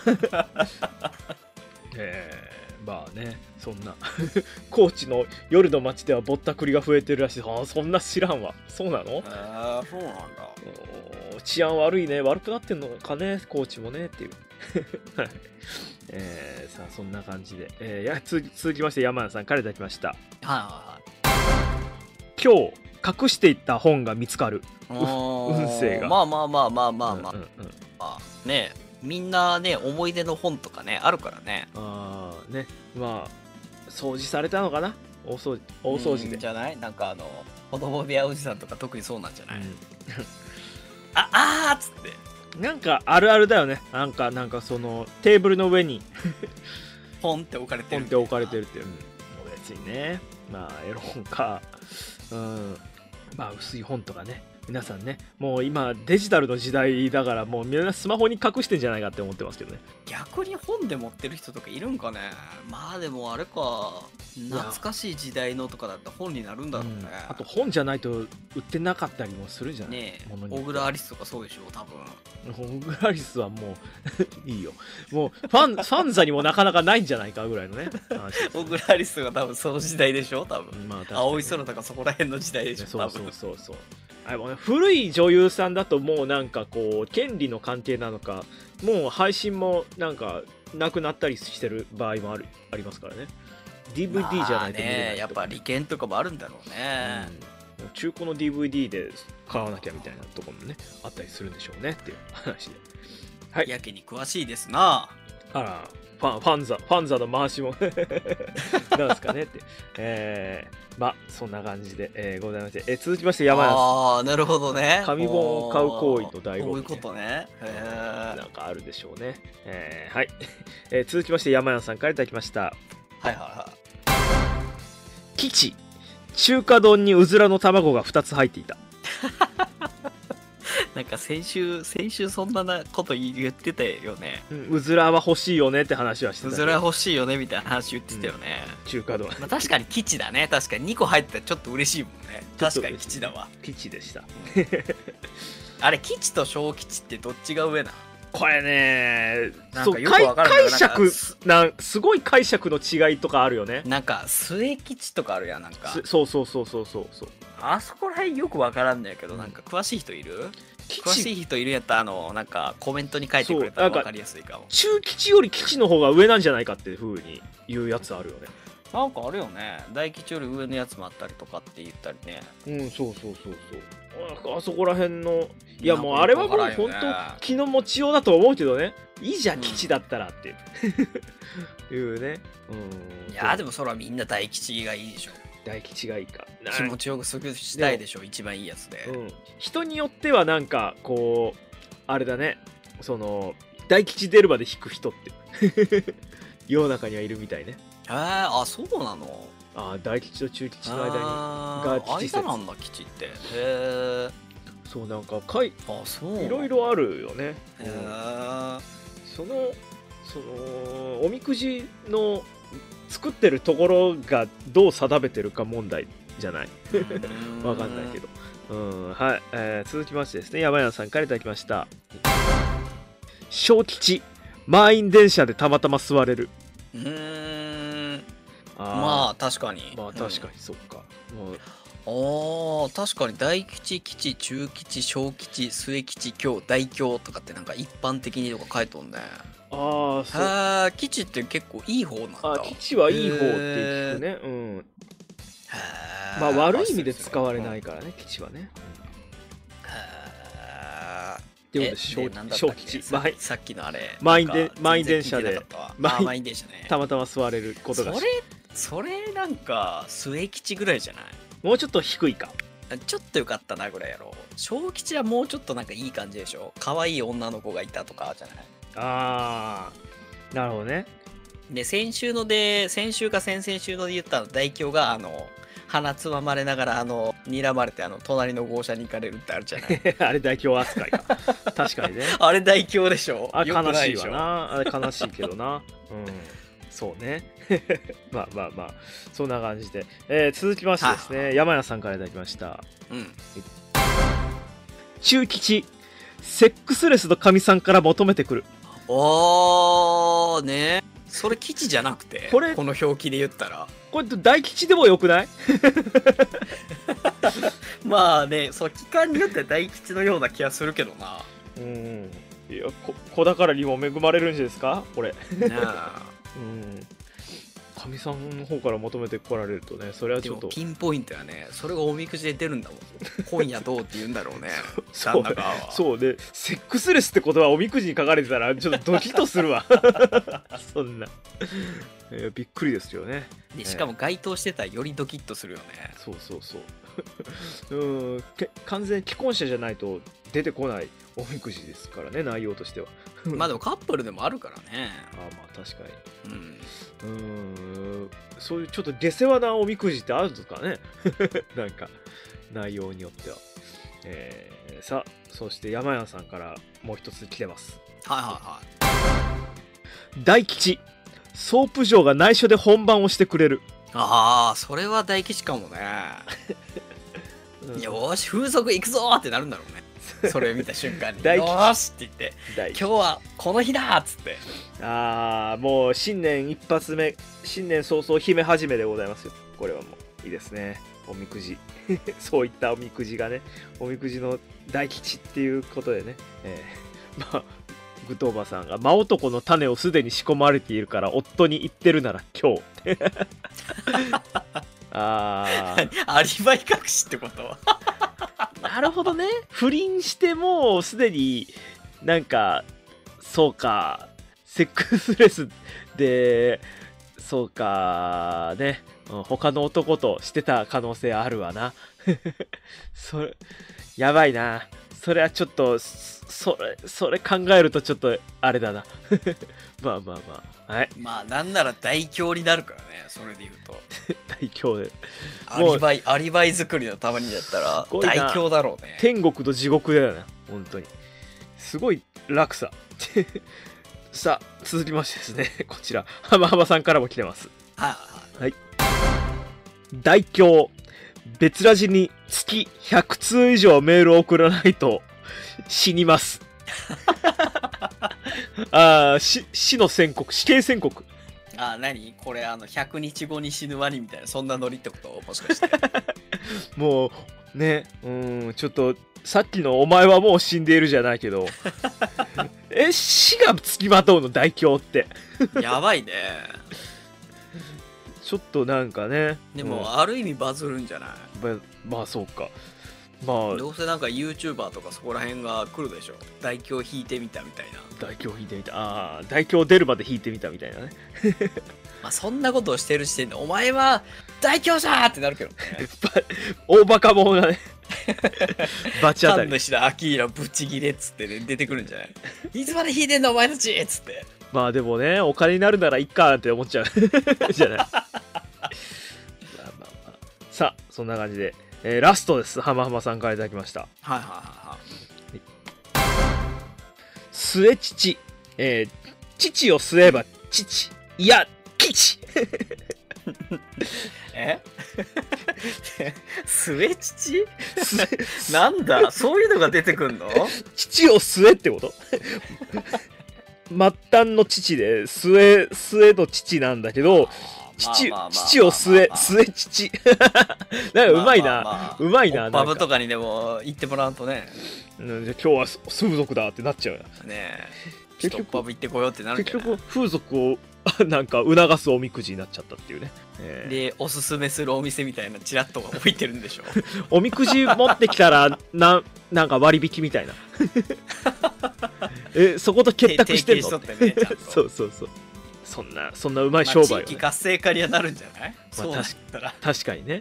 A: えー、まあねそんな高知の夜の街ではぼったくりが増えてるらしい。あそんな知らんわ。そうなの？
B: ああそうなんだ。
A: 治安悪いね悪くなってんのかね高知もねっていうはいえー、さあそんな感じで、えー、や続続きまして山田さんからいただきました。
B: はいはいはい。
A: 今日隠していった本が見つかる。運勢が
B: まあまあまあまあまあまあ、
A: うんうんうん、
B: まあねみんなね思い出の本とかねあるからね。
A: ああねまあ掃除されたのかな大掃除大掃除で
B: じゃないなんかあの子供部屋おじさんとか特にそうなんじゃない、うん、ああーっつって
A: なんかあるあるだよね。なんかなんかそのテーブルの上に
B: ポンって置かれてる
A: ポンって置かれてるっていう、うん、別にねまあエロ本かうんまあ薄い本とかね皆さんね、もう今デジタルの時代だから、もうみんなスマホに隠してんじゃないかって思ってますけどね。
B: 逆に本で持ってる人とかいるんかね。まあでもあれか、懐かしい時代のとかだったら本になるんだろうね。
A: うん、あと本じゃないと売ってなかったりもするじゃない
B: ねえ、
A: ものに
B: 小倉アリスとかそうでしょ多分。
A: 小倉アリスはもういいよ、もうファンファンザにもなかなかないんじゃないかぐらいのね
B: 小倉アリスが多分その時代でしょ多分、
A: まあ確かにね、
B: 青い空とかそこら辺の時代でしょ
A: そうそう
B: 多分。
A: そうそう。あれもね、古い女優さんだともうなんかこう権利の関係なのか、もう配信もなんかなくなったりしてる場合もあるありますからね。 ディーブイディー じゃないと見れない
B: ね、やっぱ利権とかもあるんだろうね、
A: うん、中古の ディーブイディー で買わなきゃみたいなところもねあったりするんでしょうねっていう話で、はい、
B: やけに詳しいですな。
A: あらファンファンザファンザの回しもなんですかねって、えー、まあそんな感じで、えー、ございまして、えー、続きまして山梨、
B: ああなるほどね。
A: 紙本を買う行為と醍醐味、
B: こういうことね。へえ。
A: なんかあるでしょうね、えー、はい、えー、続きまして山谷さんからいただきました。
B: はいはいはい。
A: 基地中華丼にうずらの卵がふたつ入っていた。
B: なんか先週先週そんななこと言ってたよね。
A: うん、うずらは欲しいよねって話はしてた。
B: うずら欲しいよねみたいな話言ってたよね、
A: うん、中華丼、
B: まあ、確かに基地だね。確かににこ入ってたらちょっと嬉しいもんね。確かに基地だわ。
A: 基地でした。
B: あれ基地と小基地ってどっちが上なの？
A: これね、
B: なんかよくわから
A: ない解釈
B: なんか
A: なんすごい解釈の違いとかあるよね。
B: なんか末基地とかあるやん。なんか
A: そうそうそうそうそうそう。
B: あそこら辺よくわからんねんけど、なんか詳しい人いる？詳しい人いるんやったらあのなんかコメントに書いてくれたら分かりやすいかも。
A: 中基地より基地の方が上なんじゃないかっていう風に言うやつあるよね。
B: なんかあるよね。大基地より上のやつもあったりとかって言ったりね。
A: うんそうそうそうそう。あそこら辺のいやもうあれはもう本当気の持ちようだと思うけどね。いいじゃん基地だったらっていう、いうね。
B: うん。いやでもそれはみんな大基地がいいでしょ。
A: 大吉がいいか
B: 気持ちよくすぐしたいでしょ。一番いいやつで、
A: うん、人によってはなんかこうあれだね、その大吉出るまで引く人って世の中にはいるみたいね。
B: えー、あそうなの。
A: あ大吉と中吉の間に
B: が基地説なんだ基地って。へえ。
A: そうなんかかい
B: あそう
A: いろいろあるよね。
B: へえ。
A: そのそのおみくじの作ってるところがどう定めてるか問題じゃないわかんないけど、うん、はい、えー、続きましてですね、山谷さんからいただきました。小吉満員電車でたまたま座れる。
B: うーん
A: あ
B: まあ確かに
A: まあ確かにそっか、もう
B: あー確かに大吉基地中吉小吉末吉京大京とかってなんか一般的にとか書いとんね。
A: ああそう
B: ああ基地って結構いい方なんだ。
A: あ基地はいい方って聞くね。うん。まあ悪い意味で使われないからね、基地はね。っていうことで小吉
B: ささっきのあれ
A: 満員で満員電車で
B: 満員電車ね
A: たまたま座れることが
B: それそれなんか末吉ぐらいじゃない？
A: もうちょっと低いか。
B: ちょっとよかったなぐらいやろ。小吉はもうちょっとなんかいい感じでしょ。可愛い女の子がいたとかじゃない？
A: ああなるほどね。
B: で先週ので先週か先々週ので言ったの大凶があの鼻つままれながらあの睨まれてあの隣の号車に行かれるってあるじゃない。
A: あれ大凶扱いか。確かにね。
B: あれ大凶でしょ。
A: あれ悲しいわな。あれ悲しいけどな。うんそうね。まあまあまあそんな感じで、えー、続きましてですね、山谷さんからいただきました。
B: うん。
A: 中吉セックスレスの神さんから求めてくる。
B: おーね。それ基地じゃなくて
A: これ
B: この表記で言ったら
A: これ大吉でもよくない？
B: まあね、そう期間によっては大吉のような気がするけどな。
A: うんいやこ子宝にも恵まれるんですかこれ。ねうんかみさんの方から求めてこられるとね、それはちょっと
B: ピンポイントやね。それがおみくじで出るんだもん。今夜どうって言うんだろうね。
A: そうそうでセックスレスってことはおみくじに書かれてたらちょっとドキッとするわ。そんな、えー、びっくりですよね。
B: でしかも該当してたらよりドキッとするよね。
A: そうそうそう。うんけ完全に既婚者じゃないと出てこないおみくじですからね、内容としては。
B: まあでもカップルでもあるからね。
A: ああまあ確かに。
B: うん
A: うーんそういうちょっと下世話なおみくじってあるんですかね。なんか内容によっては、 えー、さあそして山谷さんからもう一つ来てます。
B: はいはいはい。
A: 大吉、ソープ嬢が内緒で本番をしてくれる。
B: ああ、それは大吉かもね。
A: うん、
B: よーし、風俗行くぞーってなるんだろうね。それを見た瞬間に。
A: 大
B: よ
A: 吉
B: ーしって言って、
A: 大吉
B: 今日はこの日だーっつって。
A: あーもう新年一発目、新年早々姫始めでございますよ。これはもういいですね。おみくじそういったおみくじがね、おみくじの大吉っていうことでね、えー、まあグトーバさんが真男の種をすでに仕込まれているから夫に言ってるなら今日あー
B: アリバイ隠しってこと
A: なるほどね。不倫してもうすでになんかそうかセックスレスでそうかね、他の男としてた可能性あるわなそれやばいな。それはちょっとそれそれ考えるとちょっとあれだなまあまあまあはい。
B: まあなんなら大凶になるからね、それで言うと
A: 大凶で
B: アリバイアリバイ作りのためにだったら大凶だろうね。
A: 天国と地獄だよな本当に。すごい落差さあ続きましてですね、こちら浜浜さんからも来てます。
B: はい
A: はい。大凶、別ラジに月ひゃくつう以上メールを送らないと死にますああ、死、死の宣告、死刑宣告。
B: ああ、何これあのひゃくにちごに死ぬワニみたいなそんなノリってこともしかして
A: もうね、うーん、ちょっとさっきのお前はもう死んでいるじゃないけどえ、死がつきまとうの大凶って
B: やばいね。
A: ちょっとなんかね。
B: でも、
A: うん、
B: ある意味バズるんじゃない？
A: ままあそうか。まあ
B: どうせなんか YouTuber とかそこら辺が来るでしょ。大凶引いてみたみたいな。
A: 大凶引いてみた。ああ、大凶出るまで引いてみたみたいなね
B: まあそんなことをしてる時点でお前は大凶者ってなるけどね
A: 大バカ者がねバチ当たり。
B: 神主のアキーラブチギレっつってね出てくるんじゃない？いつまで引いてんのお前たちっつって。
A: まあでもね、お金になるならいっかって思っちゃうじゃないまあまあまあ、さあそんな感じで、えー、ラストです。浜浜さんからいただきました。
B: はいはいはいはい。
A: 末父、えー、父を吸えば父、いや吉
B: え末父なんだそういうのが出てくんの？
A: 父を吸えってこと末端の父で末末の父なんだけど、父父を末末父なんかうまいな、うまいな。
B: パブとかにでも行ってもらうとね、
A: うん、じゃ今日は風俗だってなっちゃうよ
B: ね。結局パブ行ってこようってなるんじゃない？
A: 結局風俗をなんか促すおみくじになっちゃったっていうね、えー、
B: でおすすめするお店みたいなチラッとが置いてるんでしょ
A: おみくじ持ってきたらな、なんか割引みたいなえそこと結託してんの？
B: ね、
A: そうそうそう、そんなそんなうまい商売を、ね、
B: まあ、地域活性化にはなるんじゃない？まあ、そうだったら
A: 確かにね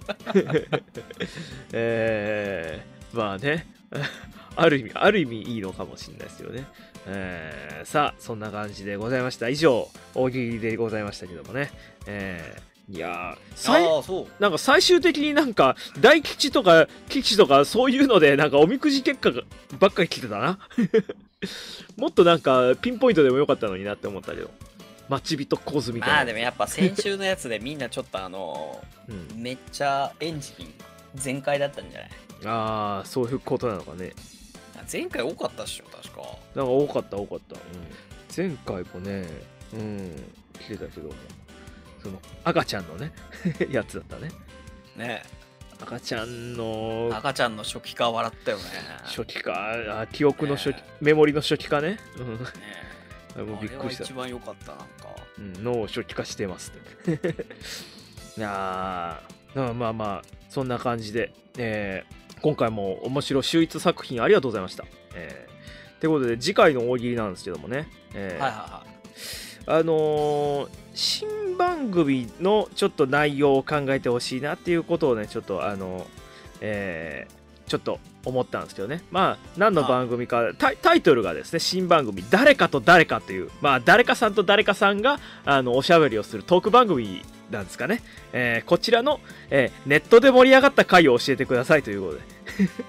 A: えー、まあねある意味ある意味いいのかもしれないですよね。えー、さあそんな感じでございました。以上大喜利でございましたけどもね、えー、いやーなんか最終的になんか大吉とか吉とかそういうのでなんかおみくじ結果がばっかり来てたなもっとなんかピンポイントでもよかったのになって思ったけど、待ち人構図みたいな。
B: まあでもやっぱ先週のやつでみんなちょっとあの、うん、めっちゃエンジン全開だったんじゃない？
A: ああ、そういうことなのかね。
B: 前回多かったっしょ確か。
A: なんか多かった多かった、うん、前回もね、うん来てたけども、その赤ちゃんのねやつだったね。ね赤ちゃんの
B: 赤ちゃんの初期化笑ったよね。
A: 初期化、あ記憶の初期、ね、メモリの初期化ね。うんね
B: あもうびっくりした。あれは一番良かったなんか、
A: うん、脳を初期化してますっていやーまあまあそんな感じで、えー、今回も面白秀逸作品ありがとうございました。えー、ということで次回の大喜利なんですけどもね、えーはいはいはい、あのー、新番組のちょっと内容を考えてほしいなっていうことをねちょっとあのー、えー、ちょっと思ったんですけどね。まあ何の番組か、タイ、タイトルがですね、新番組誰かと誰かという、まあ誰かさんと誰かさんがあのおしゃべりをするトーク番組なんですかね。えー、こちらの、えー、ネットで盛り上がった回を教えてくださいということで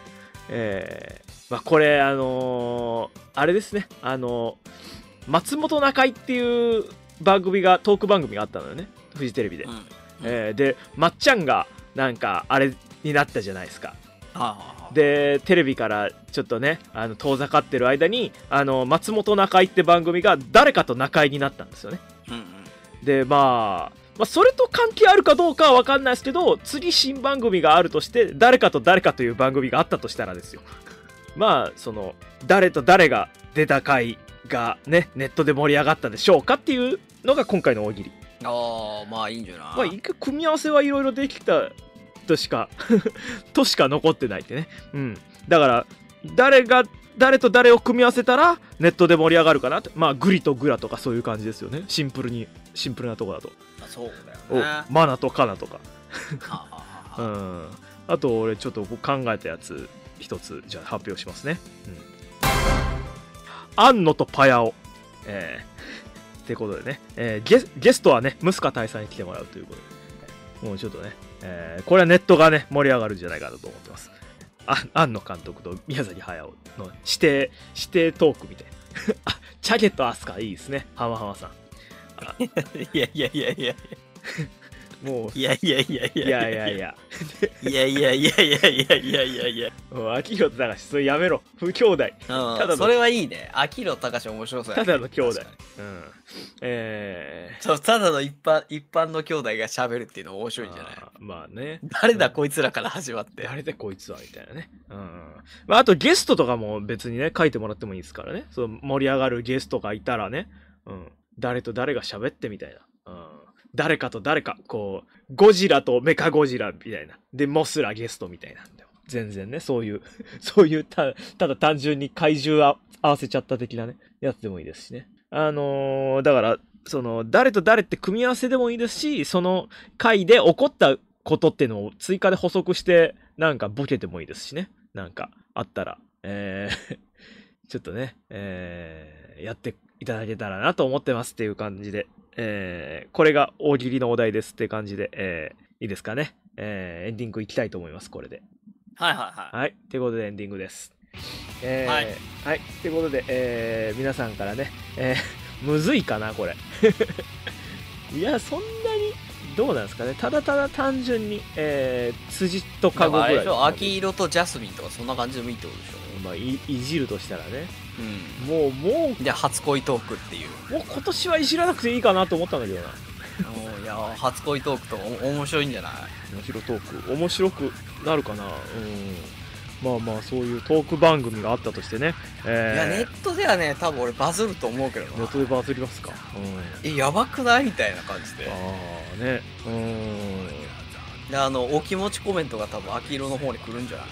A: えー、まあこれあのー、あれですね、あのー、松本中居っていう番組がトーク番組があったのよね、フジテレビで、うん、えー、でまっちゃんがなんかあれになったじゃないですか。でテレビからちょっとねあの遠ざかってる間にあの松本中居って番組が誰かと中居になったんですよね、うんうん、で、まあ、まあそれと関係あるかどうかは分かんないですけど、次新番組があるとして誰かと誰かという番組があったとしたらですよ、まあその誰と誰が出た回がねネットで盛り上がったでしょうかっていうのが今回の大喜利。
B: ああ、まあいいんじゃない。
A: まあ一回組み合わせはいろいろできたとしかとしか残ってないってね。うん。だから誰が誰と誰を組み合わせたらネットで盛り上がるかなって。まあグリとグラとかそういう感じですよね。シンプルにシンプルなとこだと。
B: あ、そうだよね。
A: マナとカナとか。うん。あと俺ちょっと考えたやつ一つじゃあ発表しますね。うん。アンノとパヤオ。えー、ってことでね、えー、ゲ, ゲストはねムスカ大佐に来てもらうということで、もうちょっとね。えー、これはネットがね盛り上がるんじゃないかなと思ってます。あ庵野監督と宮崎駿の指定指定トークみたいなあ、チャゲとアスカいいですね、ハマハマさん。
B: いやいやいやいや
A: もう
B: いやいやいやいや
A: いやいやいや
B: いやいやいやいやいやいやいやいや
A: もう秋広隆それやめろ、不兄弟。
B: ただそれはいいね、秋広隆面白そうや、
A: ね、ただの兄弟。うんえー、
B: そうただの一般一般の兄弟が喋るっていうの面白いんじゃない。
A: あまあね、
B: 誰だこいつらから始まって
A: 誰だこいつはみたいなね。うん、まあ、あとゲストとかも別にね書いてもらってもいいですからね、その盛り上がるゲストがいたらね、うん、誰と誰が喋ってみたいな、うん、誰かと誰かこうゴジラとメカゴジラみたいなでモスラゲストみたいなんで全然ね、そういうそういう た, ただ単純に怪獣あ合わせちゃった的なねやつでもいいですしね。あのー、だからその誰と誰って組み合わせでもいいですし、その回で起こったことっていうのを追加で補足してなんかボケてもいいですしね、なんかあったら、えー、ちょっとね、えー、やっていただけたらなと思ってますっていう感じで、えー、これが大喜利のお題ですって感じで、えー、いいですかね、えー、エンディングいきたいと思います。これで
B: はいはいはい
A: はい、ということでエンディングです。えー、
B: はい、
A: はい、ということで、えー、皆さんからね、えー、むずいかなこれいやそんなにどうなんですかね、ただただ単純に、えー、辻とカゴぐらいで、
B: 秋色とジャスミンとかそんな感じでもいいってことでしょ。
A: まあ い, いじるとしたらね、
B: うん、
A: もうもう
B: で初恋トークっていう
A: もう今年はいじらなくていいかなと思ったんだけどな
B: いや初恋トークと面白いんじゃない。
A: 面白トーク面白くなるかな。うん、まあまあそういうトーク番組があったとしてね、え
B: ー、いやネットではね多分俺バズると思うけどな。
A: ネットでバズりますか。
B: うん、えやばくないみたいな感じで。
A: ああね、うん
B: であのお気持ちコメントが多分秋色の方に来るんじゃない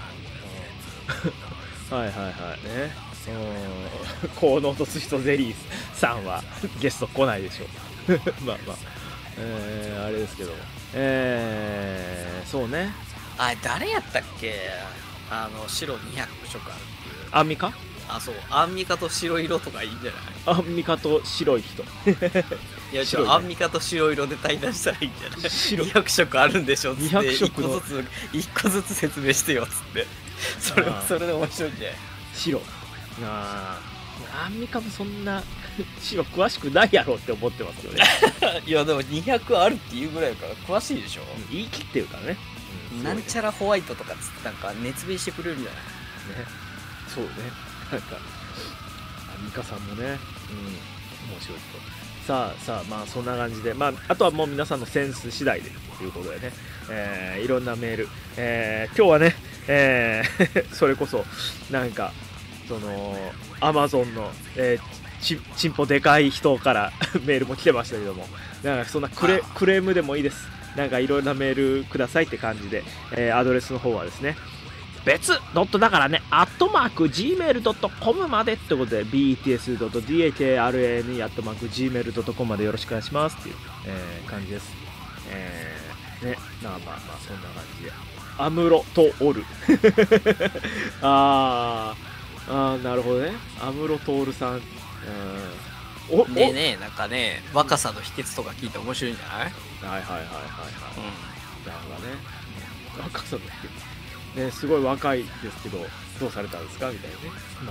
A: はいはいはいね。うんコーノーとスシとゼリーさんはゲスト来ないでしょうまあまあ、えー、あれですけど、えー、そうね。
B: あれ誰やったっけ、あの白にひゃく色あるっていう
A: アンミカ。
B: あそうアンミカと白色とかいいんじゃない。
A: アンミカと白い人
B: いやちょアンミカと白色で対談したらいいんじゃない。にひゃく色あるんでしょっつってにひゃく色のいっこずついっこずつ説明してよっつってそれはそれで面白いんじゃない。
A: 白あアンミカもそんな白詳しくないやろって思ってますよね
B: いやでもにひゃくあるっていうぐらいから詳しいでしょ。
A: 言い切ってるからね、
B: うん、なんちゃらホワイトとかつってなんか熱弁してくれるんじゃない
A: ね。そうね、なんかアンミカさんもね、うん、面白い人。さあさあまあそんな感じで、まああとはもう皆さんのセンス次第でということでね、えー、いろんなメール、えー、今日はね、えー、それこそなんかそのアマゾンの、えー、ち, ちんぽでかい人からメールも来てましたけども、なんかそんなクレクレームでもいいです。なんかいろんなメールくださいって感じで、えー、アドレスの方はですね別ドットだからねアットマーク ジーメールドットコム までってことで ビーティーエスドットディーエーケーアールエーエヌイー アットマーク ジーメールドットコム までよろしくお願いしますっていう、えー、感じです。えー、ねまあまあまあそんな感じでアムロとオルあーあーなるほどね、アムロトールさん、うん、
B: おねえねえなんかね若さの秘訣とか聞いて面白いんじゃない。
A: はいはいはいはいはい、うん、なるほどね、若さの秘訣ね、すごい若いですけどどうされたんですかみたいなね。ま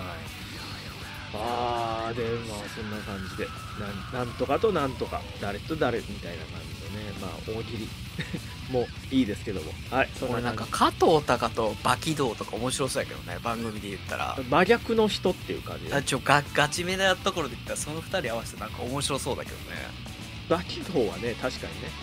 A: ああーでまあそんな感じでなんなんとかとなんとか誰と誰みたいな感じでね、まあ大喜利もいいですけども、はい、そん
B: 俺な
A: なん感
B: か加藤隆とバキドウとか面白そうやけどね、番組で言ったら。
A: じ真逆の人っていう感じで、
B: あちょガガチめなところで言ったらそのふたり合わせてなんか面白そうだけどね。
A: バキドウはね確かにね、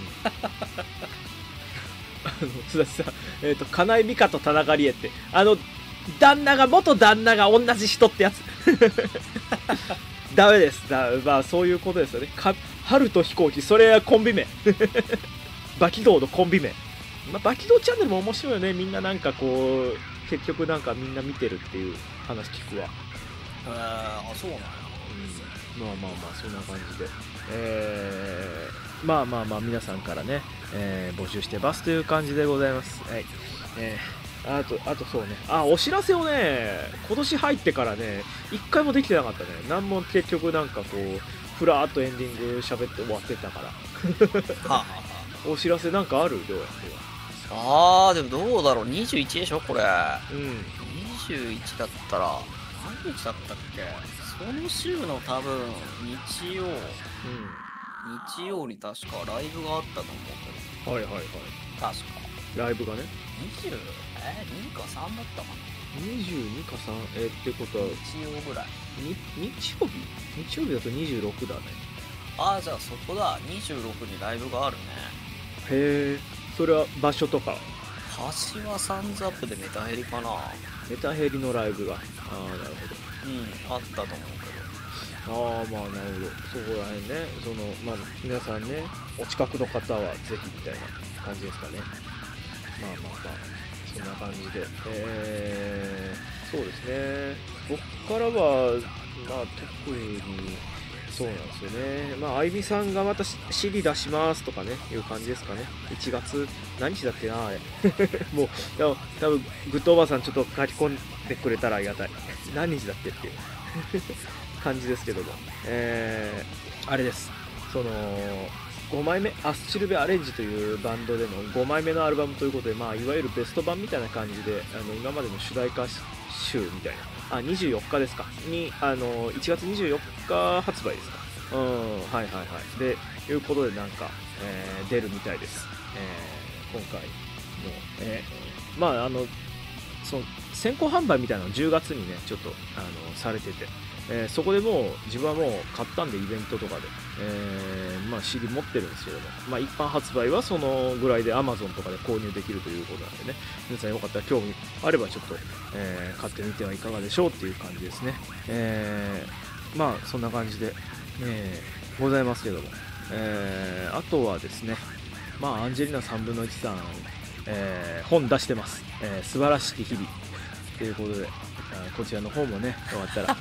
A: うん、あの津田さん、えっ、ー、と金井美香と田中理恵ってあの旦那が元旦那が同じ人ってやつダメですだ、まあそういうことですよね。か春と飛行機、それはコンビ名バキドウのコンビ名、まあ、バキドウチャンネルも面白いよね。みんななんかこう結局なんかみんな見てるっていう話聞くわ。
B: えー、あそうなんや。
A: うん、まあまあまあそんな感じで、えー、まあまあまあ皆さんからね、えー、募集してますという感じでございます。はい、えーあと、あとそうね。あ、お知らせをね、今年入ってからね、一回もできてなかったね。なんも結局なんかこう、ふらーっとエンディング喋って終わってたから。
B: はあ、
A: お知らせなんかあるどうやって
B: あーでもどうだろう、にじゅういちでしょこれ。
A: は。うん。
B: にじゅういちだったら何日だったっけ。その週の多分日曜、
A: う
B: 日曜に確かライブがあったと思うけ
A: ん。はいはいはい。
B: ど、確か
A: ライブがね。
B: にじゅうえにかさんだったかな。
A: にじゅうにかさん、えー、ってことは、
B: 日曜ぐらい。
A: に日曜日日曜日だとにじゅうろくだね。
B: ああじゃあそこだ、にじゅうろくにライブがあるね。
A: へえ、それは場所とか
B: 柏サンズアップでメタヘリかな。
A: メタヘリのライブが。ああ、なる
B: うんあったと思うけ
A: ほど。ああ、まあなるほど。そこら辺ね、その、まあ皆さんね、お近くの方はぜひみたいな感じですかね。まあまあまあ、そんな感じで。えー、そうですね。僕からは、まあ特に、そうなんですよね。まあ、あゆみさんがまた シーディー 出しますとかね、いう感じですかね。いちがつ、何日だっけな、あれ。もう、多分グッドおばさんちょっと書き込んでくれたらありがたい。何日だっけっていう感じですけども。えー、あれです。その、ごまいめ、アスチルベアレンジというバンドでのごまいめのアルバムということで、まあ、いわゆるベスト版みたいな感じで、あの今までの主題歌集みたいな、あ、にじゅうよっかですか、に、あのいちがつにじゅうよっか発売ですか。うん、はいはいはい。で、いうことでなんか、えー出るみたいです。えー今回も、えーまあ、あの、その先行販売みたいなのをじゅうがつにね、ちょっと、あのされてて、えーそこでもう自分はもう買ったんで、イベントとかで、えーまあ、シーディー 持ってるんですけども、まあ、一般発売はそのぐらいで Amazon とかで購入できるということなんでね、皆さんよかったら興味あればちょっと、えー買ってみてはいかがでしょうっていう感じですね。えーまあそんな感じで、えーございますけども、えーあとはですね、まあアンジェリーナさんぶんのいちさん、えー本出してます、えー素晴らしき日々ということで、あこちらの方もね、よかったら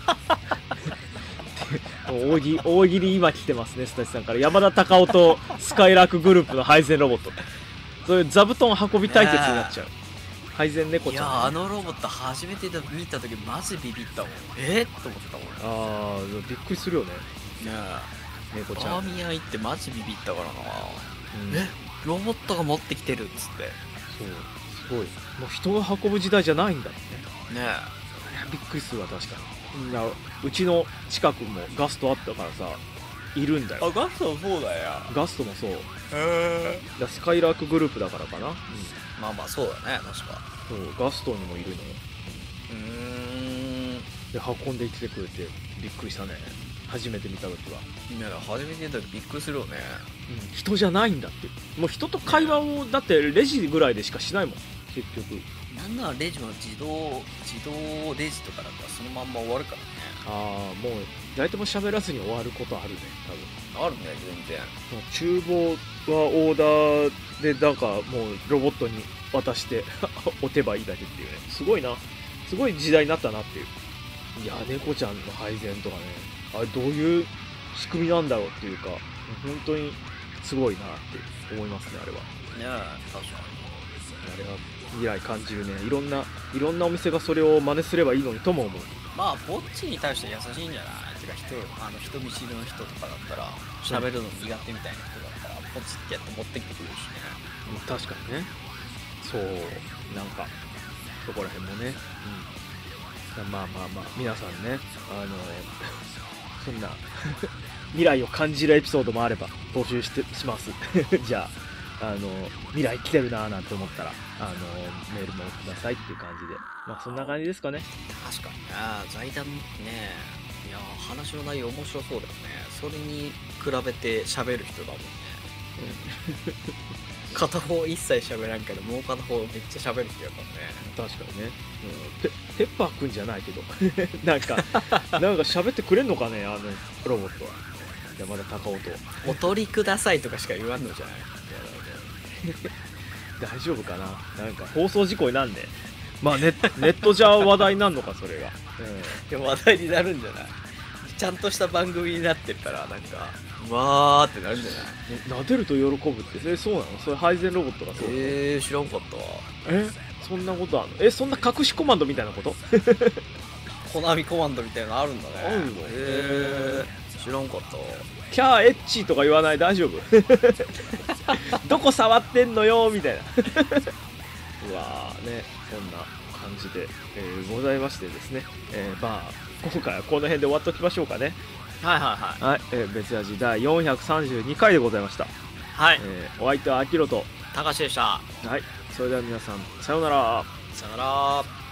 A: 大喜大喜利今来てますね、スタジさんから。山田隆夫とスカイラークグループの配膳ロボット、そういう座布団運び対決になっちゃう配膳猫
B: ど。い
A: ちゃん、ね、
B: やあのロボット初めて見た時マジビビったもん。えっと思ったもん。
A: あーびっくりするよね、
B: ね
A: 猫ちゃん。
B: バーミヤン行ってマジビビったからな。
A: うん
B: えロボットが持ってきてるっつって
A: そうすごい、もう人が運ぶ時代じゃないんだもんね。
B: ね
A: びっくりするわ、確かに。みんなうちの近くもガストあったからさ、いるんだよ。
B: ガストそうだよ。
A: ガストもそう
B: へえ。
A: だ、スカイラークグループだからかな、うん、
B: まあまあそうだね、確か。
A: そうガストにもいるのよ。
B: うーん。
A: で運んできてくれてびっくりしたね、初めて見た時は。
B: いや初めて見た時びっくりするよね。
A: うん、人じゃないんだって。もう人と会話をだってレジぐらいでしかしないもん結局。
B: なんならレジも自動自動レジとかだったらそのまんま終わるからね。
A: ああ、もう誰とも喋らずに終わることあるね、多分。
B: あるね、全然。
A: 厨房はオーダーでなんかもうロボットに渡して押てばいいだけっていうね、すごいな、すごい時代になったなっていう。いや、猫ちゃんの配膳とかね、あれどういう仕組みなんだろうっていうか、本当にすごいなって思いますね、あれは。
B: ねえ、確か
A: あれは未来感じるね。いろんないろんなお店がそれを真似すればいいのにとも思う。
B: に。まあぼっちに対して優しいんじゃない。てか人あの人見知りの人とかだったら喋るの苦手みたいな人だったらポチってやって持ってきてくれるしね。
A: 確かにね。そう、なんかそこら辺もね、うん、まあまあまあ皆さんね、あのそんな未来を感じるエピソードもあれば募集してしますじゃあ、あの未来来てるなーなんて思ったらあのメールもくださいっていう感じで、まあそんな感じですかね。
B: 確かにね、財団ね、いや話の内容面白そうだよね。それに比べて喋る人だもんね、うん、片方一切喋らんけどもう片方めっちゃ喋る人やからね。
A: 確かにね、うん、ペ, ペッパーくんじゃないけどなんかなんか喋ってくれんのかね、あのロボットは。山田隆夫と
B: お取りくださいとかしか言わんのじゃない
A: 大丈夫かな、なんか放送事故になんね。まあ ネ, ネットじゃ話題になるのかそれが、
B: うん、でも話題になるんじゃない、ちゃんとした番組になってたらなんかわーってなるんじゃない。
A: 撫でると喜ぶって、えそうなの、それ配膳ロボットがそうなの。
B: えー、知らんかったわ。
A: えそんなことあるの、えそんな隠しコマンドみたいなこと
B: コナミコマンドみたいなのあるんだね。
A: あるの、
B: えー、知らんかったわ。
A: キャーエッチとか言わない、大丈夫どこ触ってんのよみたいなうわーね、そんな感じで、えー、ございましてですね、えー、まあ今回はこの辺で終わっておきましょうかね。
B: はいはいはい。
A: はい、えー、別味だいよんひゃくさんじゅうにかいでございました。
B: はい。
A: えー、お相手はアキロと、
B: たかしでした。
A: はい、それでは皆さんさようなら。
B: さよなら。